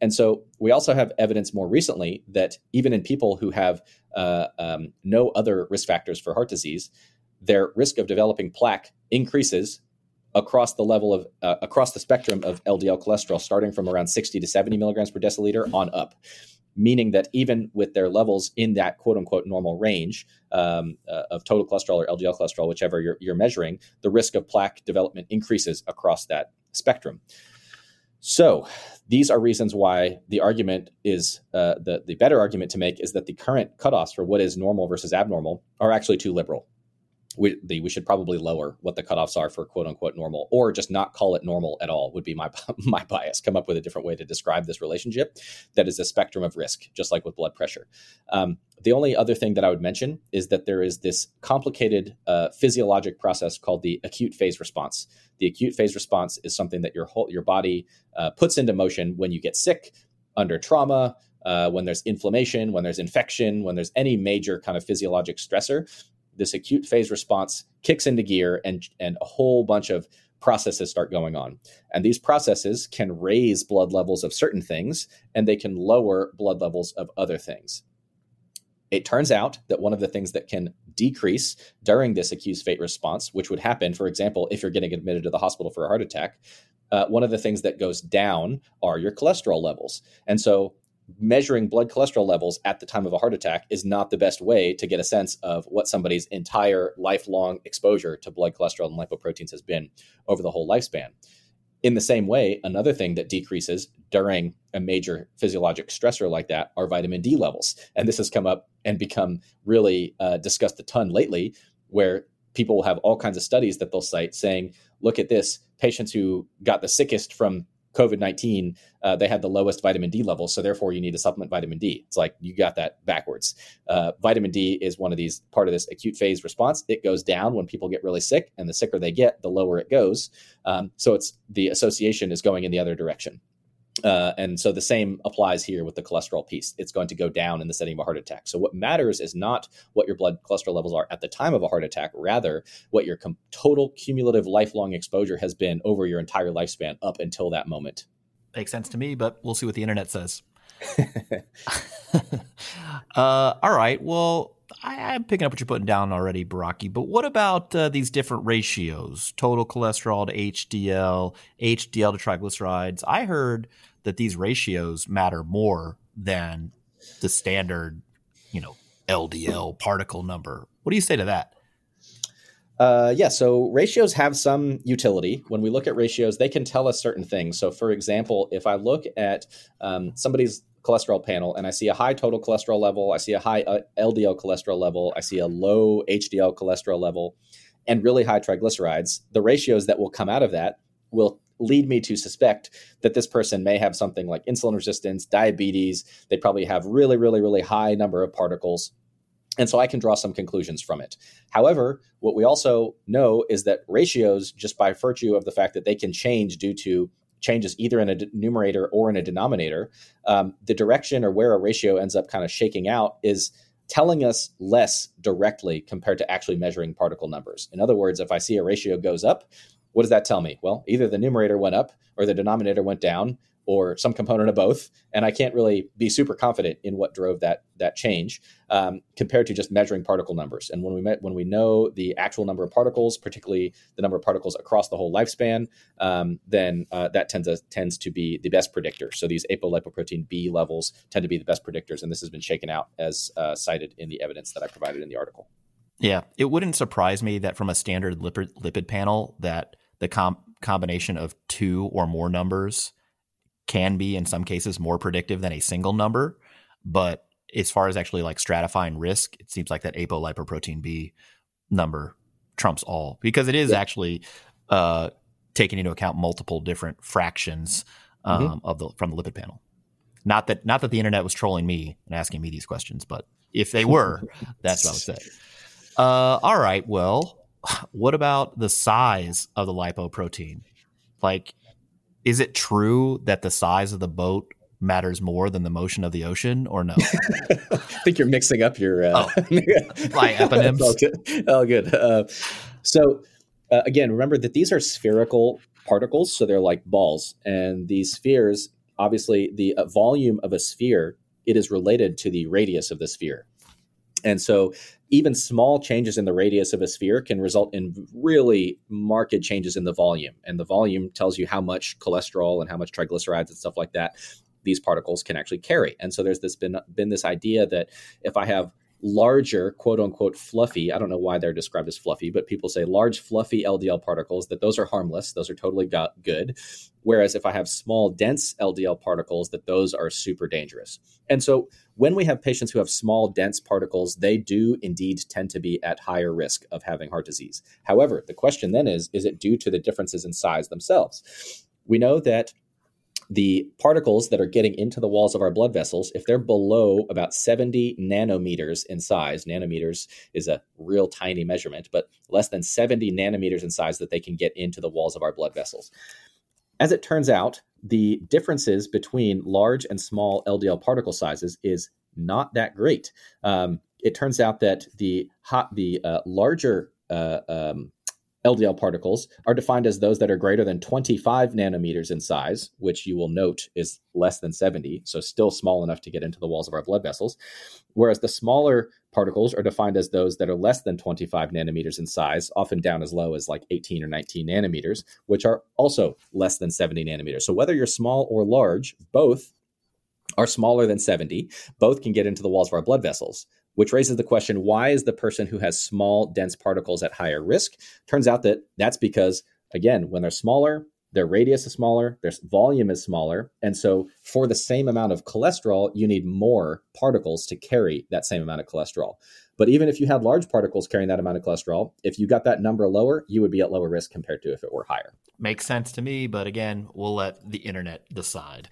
And so we also have evidence more recently that even in people who have uh, um, no other risk factors for heart disease, their risk of developing plaque increases across the level of uh, across the spectrum of L D L cholesterol, starting from around sixty to seventy milligrams per deciliter on up, meaning that even with their levels in that quote unquote normal range um, uh, of total cholesterol or L D L cholesterol, whichever you're, you're measuring, the risk of plaque development increases across that spectrum. So these are reasons why the argument is uh, the, the better argument to make is that the current cutoffs for what is normal versus abnormal are actually too liberal. We, the, we should probably lower what the cutoffs are for quote unquote normal, or just not call it normal at all would be my my bias. Come up with a different way to describe this relationship that is a spectrum of risk, just like with blood pressure. Um, the only other thing that I would mention is that there is this complicated uh, physiologic process called the acute phase response. The acute phase response is something that your whole your body uh, puts into motion when you get sick, under trauma, uh, when there's inflammation, when there's infection, when there's any major kind of physiologic stressor. This acute phase response kicks into gear and, and a whole bunch of processes start going on. And these processes can raise blood levels of certain things, and they can lower blood levels of other things. It turns out that one of the things that can decrease during this acute phase response, which would happen, for example, if you're getting admitted to the hospital for a heart attack, uh, one of the things that goes down are your cholesterol levels. And so measuring blood cholesterol levels at the time of a heart attack is not the best way to get a sense of what somebody's entire lifelong exposure to blood cholesterol and lipoproteins has been over the whole lifespan. In the same way, another thing that decreases during a major physiologic stressor like that are vitamin D levels. And this has come up and become really uh, discussed a ton lately, where people will have all kinds of studies that they'll cite saying, look at this, patients who got the sickest from COVID nineteen, uh, they had the lowest vitamin D levels, so therefore you need to supplement vitamin D. It's like you got that backwards. Uh, vitamin D is one of these part of this acute phase response. It goes down when people get really sick, and the sicker they get, the lower it goes. Um, so it's the association is going in the other direction. Uh, and so the same applies here with the cholesterol piece. It's going to go down in the setting of a heart attack. So what matters is not what your blood cholesterol levels are at the time of a heart attack, rather what your com- total cumulative lifelong exposure has been over your entire lifespan up until that moment. Makes sense to me, but we'll see what the internet says. uh, all right. Well, I, I'm picking up what you're putting down already, Baraki. But what about uh, these different ratios? Total cholesterol to H D L, H D L to triglycerides. I heard that these ratios matter more than the standard, you know, L D L particle number. What do you say to that? Uh, yeah, so ratios have some utility. When we look at ratios, they can tell us certain things. So, for example, if I look at um, somebody's cholesterol panel and I see a high total cholesterol level, I see a high uh, L D L cholesterol level, I see a low H D L cholesterol level, and really high triglycerides, the ratios that will come out of that will lead me to suspect that this person may have something like insulin resistance, diabetes. They probably have really, really, really high number of particles. And so I can draw some conclusions from it. However, what we also know is that ratios, just by virtue of the fact that they can change due to changes either in a numerator or in a denominator, um, the direction or where a ratio ends up kind of shaking out is telling us less directly compared to actually measuring particle numbers. In other words, if I see a ratio goes up, what does that tell me? Well, either the numerator went up or the denominator went down, or some component of both. And I can't really be super confident in what drove that that change um, compared to just measuring particle numbers. And when we met, when we know the actual number of particles, particularly the number of particles across the whole lifespan, um, then uh, that tends to, tends to be the best predictor. So these apolipoprotein B levels tend to be the best predictors. And this has been shaken out as uh, cited in the evidence that I provided in the article. Yeah, it wouldn't surprise me that from a standard lipid, lipid panel that the com- combination of two or more numbers can be in some cases more predictive than a single number. But as far as actually like stratifying risk, it seems like that apolipoprotein B number trumps all, because it is yeah. actually uh, taking into account multiple different fractions um, mm-hmm. of the from the lipid panel. Not that not that the internet was trolling me and asking me these questions, but if they were, that's what I would say. Uh, all right. Well, what about the size of the lipoprotein? Like, is it true that the size of the boat matters more than the motion of the ocean, or no? I think you're mixing up your uh, oh, my eponyms. Oh, good. Oh, good. Uh, so uh, again, remember that these are spherical particles, so they're like balls, and these spheres obviously the uh, volume of a sphere, it is related to the radius of the sphere. And so even small changes in the radius of a sphere can result in really marked changes in the volume. And the volume tells you how much cholesterol and how much triglycerides and stuff like that these particles can actually carry. And so there's this been, been this idea that if I have larger, quote unquote, fluffy, I don't know why they're described as fluffy, but people say large, fluffy L D L particles, that those are harmless. Those are totally go- good. Whereas if I have small, dense L D L particles, that those are super dangerous. And so when we have patients who have small, dense particles, they do indeed tend to be at higher risk of having heart disease. However, the question then is, is it due to the differences in size themselves? We know that the particles that are getting into the walls of our blood vessels, if they're below about seventy nanometers in size, nanometers is a real tiny measurement, but less than seventy nanometers in size that they can get into the walls of our blood vessels. As it turns out, the differences between large and small L D L particle sizes is not that great. Um, it turns out that the hot, the uh, larger uh, um, L D L particles are defined as those that are greater than twenty-five nanometers in size, which you will note is less than seventy, so still small enough to get into the walls of our blood vessels. Whereas the smaller particles are defined as those that are less than twenty-five nanometers in size, often down as low as like eighteen or nineteen nanometers, which are also less than seventy nanometers. So whether you're small or large, both are smaller than seventy. Both can get into the walls of our blood vessels, which raises the question, why is the person who has small, dense particles at higher risk? Turns out that that's because, again, when they're smaller, their radius is smaller, their volume is smaller. And so for the same amount of cholesterol, you need more particles to carry that same amount of cholesterol. But even if you had large particles carrying that amount of cholesterol, if you got that number lower, you would be at lower risk compared to if it were higher. Makes sense to me, but again, we'll let the internet decide.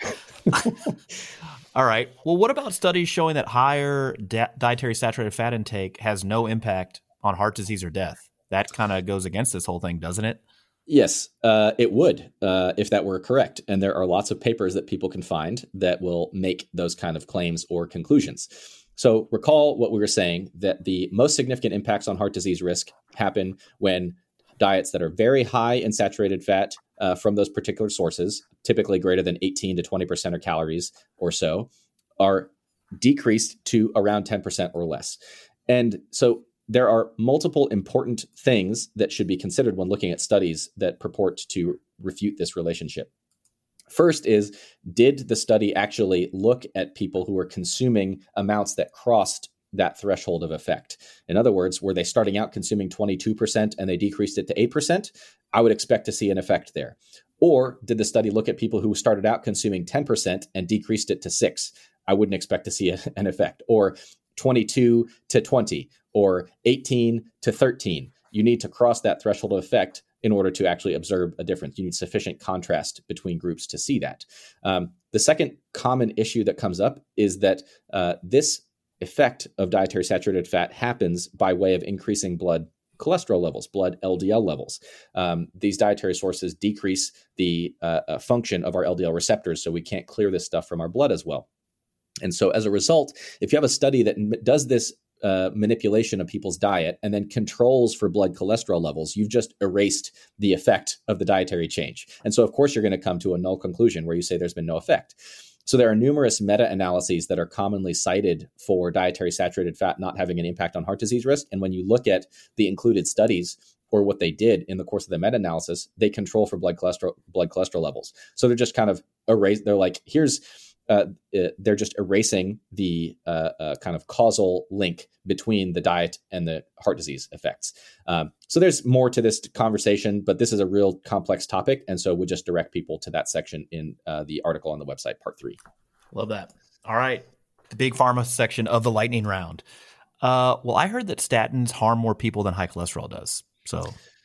All right. Well, what about studies showing that higher di- dietary saturated fat intake has no impact on heart disease or death? That kind of goes against this whole thing, doesn't it? Yes, uh, it would, uh, if that were correct. And there are lots of papers that people can find that will make those kind of claims or conclusions. So recall what we were saying, that the most significant impacts on heart disease risk happen when diets that are very high in saturated fat uh, from those particular sources, typically greater than eighteen to twenty percent of calories or so, are decreased to around ten percent or less. And so there are multiple important things that should be considered when looking at studies that purport to refute this relationship. First is, did the study actually look at people who were consuming amounts that crossed that threshold of effect? In other words, were they starting out consuming twenty-two percent and they decreased it to eight percent? I would expect to see an effect there. Or did the study look at people who started out consuming ten percent and decreased it to six? I wouldn't expect to see a, an effect. Or twenty-two to twenty, or eighteen to thirteen. You need to cross that threshold of effect in order to actually observe a difference. You need sufficient contrast between groups to see that. Um, the second common issue that comes up is that uh, this effect of dietary saturated fat happens by way of increasing blood cholesterol levels, blood L D L levels. Um, these dietary sources decrease the uh, uh, function of our L D L receptors, so we can't clear this stuff from our blood as well. And so as a result, if you have a study that m- does this uh, manipulation of people's diet and then controls for blood cholesterol levels, you've just erased the effect of the dietary change. And so, of course, you're going to come to a null conclusion where you say there's been no effect. So there are numerous meta-analyses that are commonly cited for dietary saturated fat not having an impact on heart disease risk. And when you look at the included studies or what they did in the course of the meta-analysis, they control for blood cholesterol blood cholesterol levels. So they're just kind of erased. They're like, here's Uh, they're just erasing the uh, uh, kind of causal link between the diet and the heart disease effects. Um, so there's more to this conversation, but this is a real complex topic. And so we just direct people to that section in uh, the article on the website, part three. Love that. All right. The big pharma section of the lightning round. Uh, well, I heard that statins harm more people than high cholesterol does. So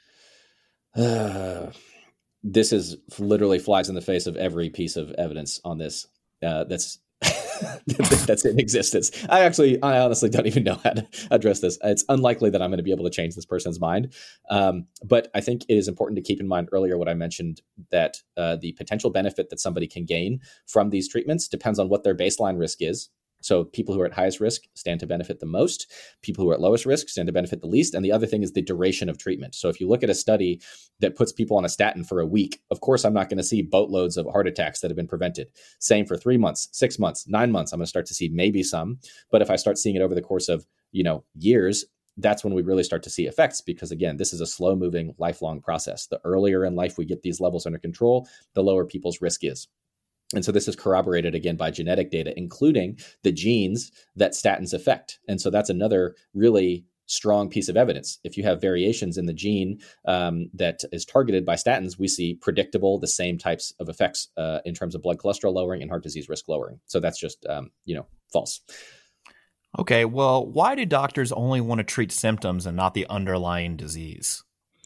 uh, this is literally flies in the face of every piece of evidence on this. Uh, that's that's in existence. I actually, I honestly don't even know how to address this. It's unlikely that I'm going to be able to change this person's mind. Um, but I think it is important to keep in mind earlier what I mentioned, that uh, the potential benefit that somebody can gain from these treatments depends on what their baseline risk is. So people who are at highest risk stand to benefit the most. People who are at lowest risk stand to benefit the least. And the other thing is the duration of treatment. So if you look at a study that puts people on a statin for a week, of course, I'm not going to see boatloads of heart attacks that have been prevented. Same for three months, six months, nine months. I'm going to start to see maybe some. But if I start seeing it over the course of, you know, years, that's when we really start to see effects, because again, this is a slow moving, lifelong process. The earlier in life we get these levels under control, the lower people's risk is. And so this is corroborated again by genetic data, including the genes that statins affect. And so that's another really strong piece of evidence. If you have variations in the gene um, that is targeted by statins, we see predictable, the same types of effects uh, in terms of blood cholesterol lowering and heart disease risk lowering. So that's just, um, you know, false. Okay, well, why do doctors only want to treat symptoms and not the underlying disease?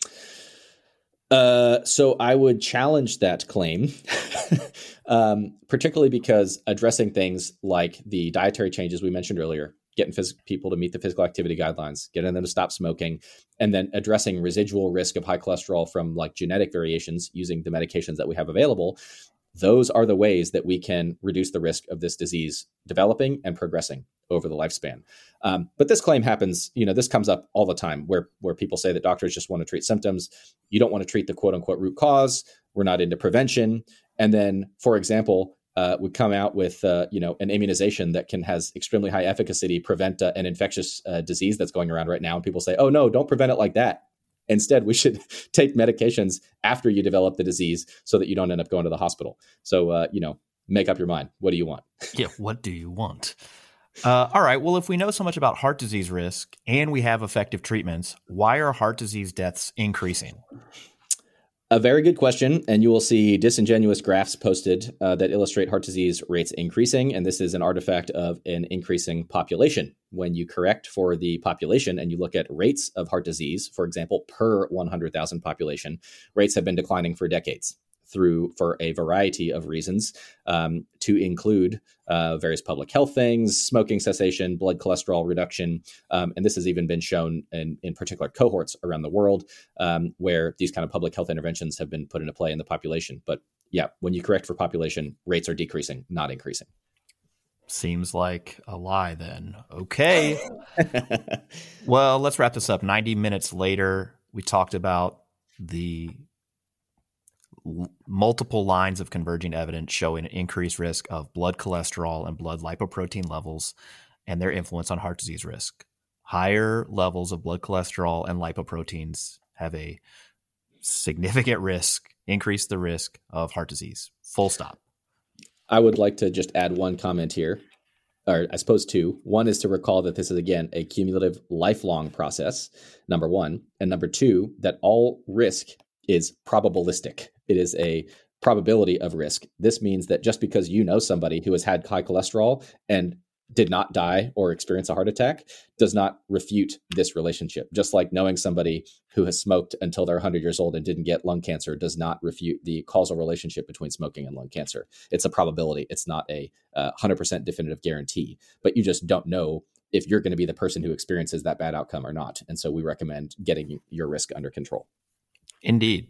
Uh, so I would challenge that claim, um, particularly because addressing things like the dietary changes we mentioned earlier, getting phys- people to meet the physical activity guidelines, getting them to stop smoking, and then addressing residual risk of high cholesterol from like genetic variations using the medications that we have available, those are the ways that we can reduce the risk of this disease developing and progressing over the lifespan. Um, but this claim happens, you know, this comes up all the time where, where people say that doctors just want to treat symptoms. You don't want to treat the quote unquote root cause. We're not into prevention. And then, for example, uh, would come out with, uh, you know, an immunization that can has extremely high efficacy, prevent uh, an infectious uh, disease that's going around right now. And people say, oh, no, don't prevent it like that. Instead, we should take medications after you develop the disease so that you don't end up going to the hospital. So, uh, you know, make up your mind. What do you want? Yeah, what do you want? Uh, all right. Well, if we know so much about heart disease risk and we have effective treatments, why are heart disease deaths increasing? A very good question. And you will see disingenuous graphs posted uh, that illustrate heart disease rates increasing. And this is an artifact of an increasing population. When you correct for the population and you look at rates of heart disease, for example, per one hundred thousand population, rates have been declining for decades through for a variety of reasons, um, to include uh, various public health things, smoking cessation, blood cholesterol reduction. Um, and this has even been shown in, in particular cohorts around the world um, where these kind of public health interventions have been put into play in the population. But yeah, when you correct for population, rates are decreasing, not increasing. Seems like a lie then. Okay. Well, let's wrap this up. ninety minutes later, we talked about the multiple lines of converging evidence showing an increased risk of blood cholesterol and blood lipoprotein levels and their influence on heart disease risk. Higher levels of blood cholesterol and lipoproteins have a significant risk, increase the risk of heart disease. Full stop. I would like to just add one comment here, or I suppose two. One is to recall that this is, again, a cumulative lifelong process, number one. And number two, that all risk is probabilistic. It is a probability of risk. This means that just because you know somebody who has had high cholesterol and did not die or experience a heart attack does not refute this relationship. Just like knowing somebody who has smoked until they're one hundred years old and didn't get lung cancer does not refute the causal relationship between smoking and lung cancer. It's a probability. It's not a uh, one hundred percent definitive guarantee, but you just don't know if you're going to be the person who experiences that bad outcome or not. And so we recommend getting your risk under control. Indeed.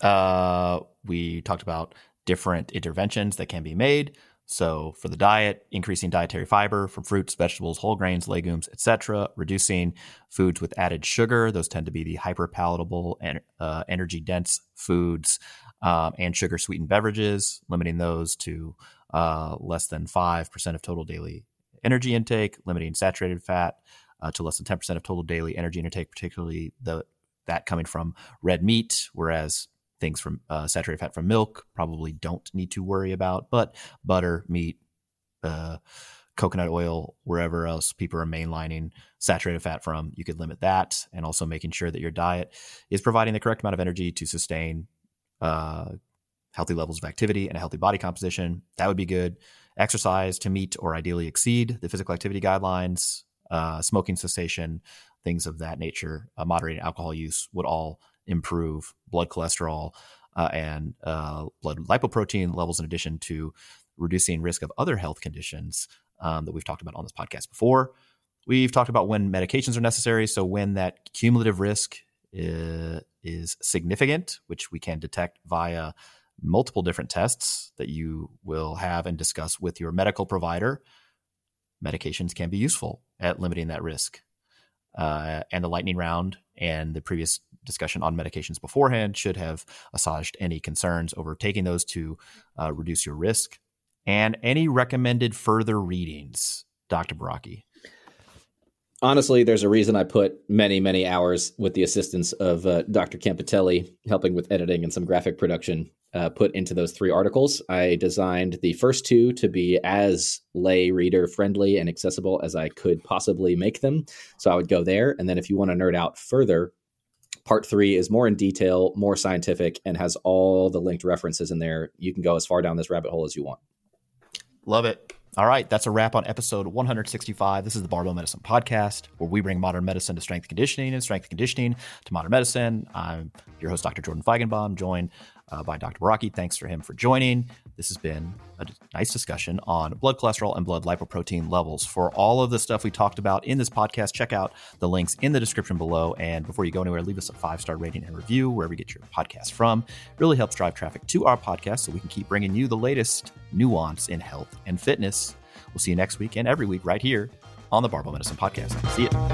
Uh, we talked about different interventions that can be made. So for the diet, increasing dietary fiber from fruits, vegetables, whole grains, legumes, et cetera, reducing foods with added sugar. Those tend to be the hyperpalatable and uh, energy-dense foods um, and sugar-sweetened beverages, limiting those to uh, less than five percent of total daily energy intake, limiting saturated fat uh, to less than ten percent of total daily energy intake, particularly the that coming from red meat, whereas things from uh, saturated fat from milk probably don't need to worry about, but butter, meat, uh, coconut oil, wherever else people are mainlining saturated fat from, you could limit that. And also making sure that your diet is providing the correct amount of energy to sustain uh, healthy levels of activity and a healthy body composition. That would be good. Exercise to meet or ideally exceed the physical activity guidelines, uh, smoking cessation, things of that nature, uh, moderating alcohol use would all improve blood cholesterol uh, and uh, blood lipoprotein levels, in addition to reducing risk of other health conditions um, that we've talked about on this podcast before. We've talked about when medications are necessary. So when that cumulative risk is, is significant, which we can detect via multiple different tests that you will have and discuss with your medical provider. medications can be useful at limiting that risk. Uh, and the lightning round and the previous discussion on medications beforehand should have assuaged any concerns over taking those to uh, reduce your risk. And any recommended further readings, Doctor Baraki? Honestly, there's a reason I put many, many hours with the assistance of uh, Doctor Campitelli, helping with editing and some graphic production, uh, put into those three articles. I designed the first two to be as lay reader friendly and accessible as I could possibly make them. So I would go there. And then if you want to nerd out further, part three is more in detail, more scientific, and has all the linked references in there. You can go as far down this rabbit hole as you want. Love it. All right, that's a wrap on episode one hundred sixty-five. This is the Barbell Medicine Podcast, where we bring modern medicine to strength conditioning and strength conditioning to modern medicine. I'm your host, Doctor Jordan Feigenbaum, joined uh, by Doctor Baraki. Thanks for him for joining. This has been a nice discussion on blood cholesterol and blood lipoprotein levels. For all of the stuff we talked about in this podcast, check out the links in the description below. And before you go anywhere, leave us a five-star rating and review wherever you get your podcast from. It really helps drive traffic to our podcast so we can keep bringing you the latest nuance in health and fitness. We'll see you next week and every week right here on the Barbell Medicine Podcast. See you.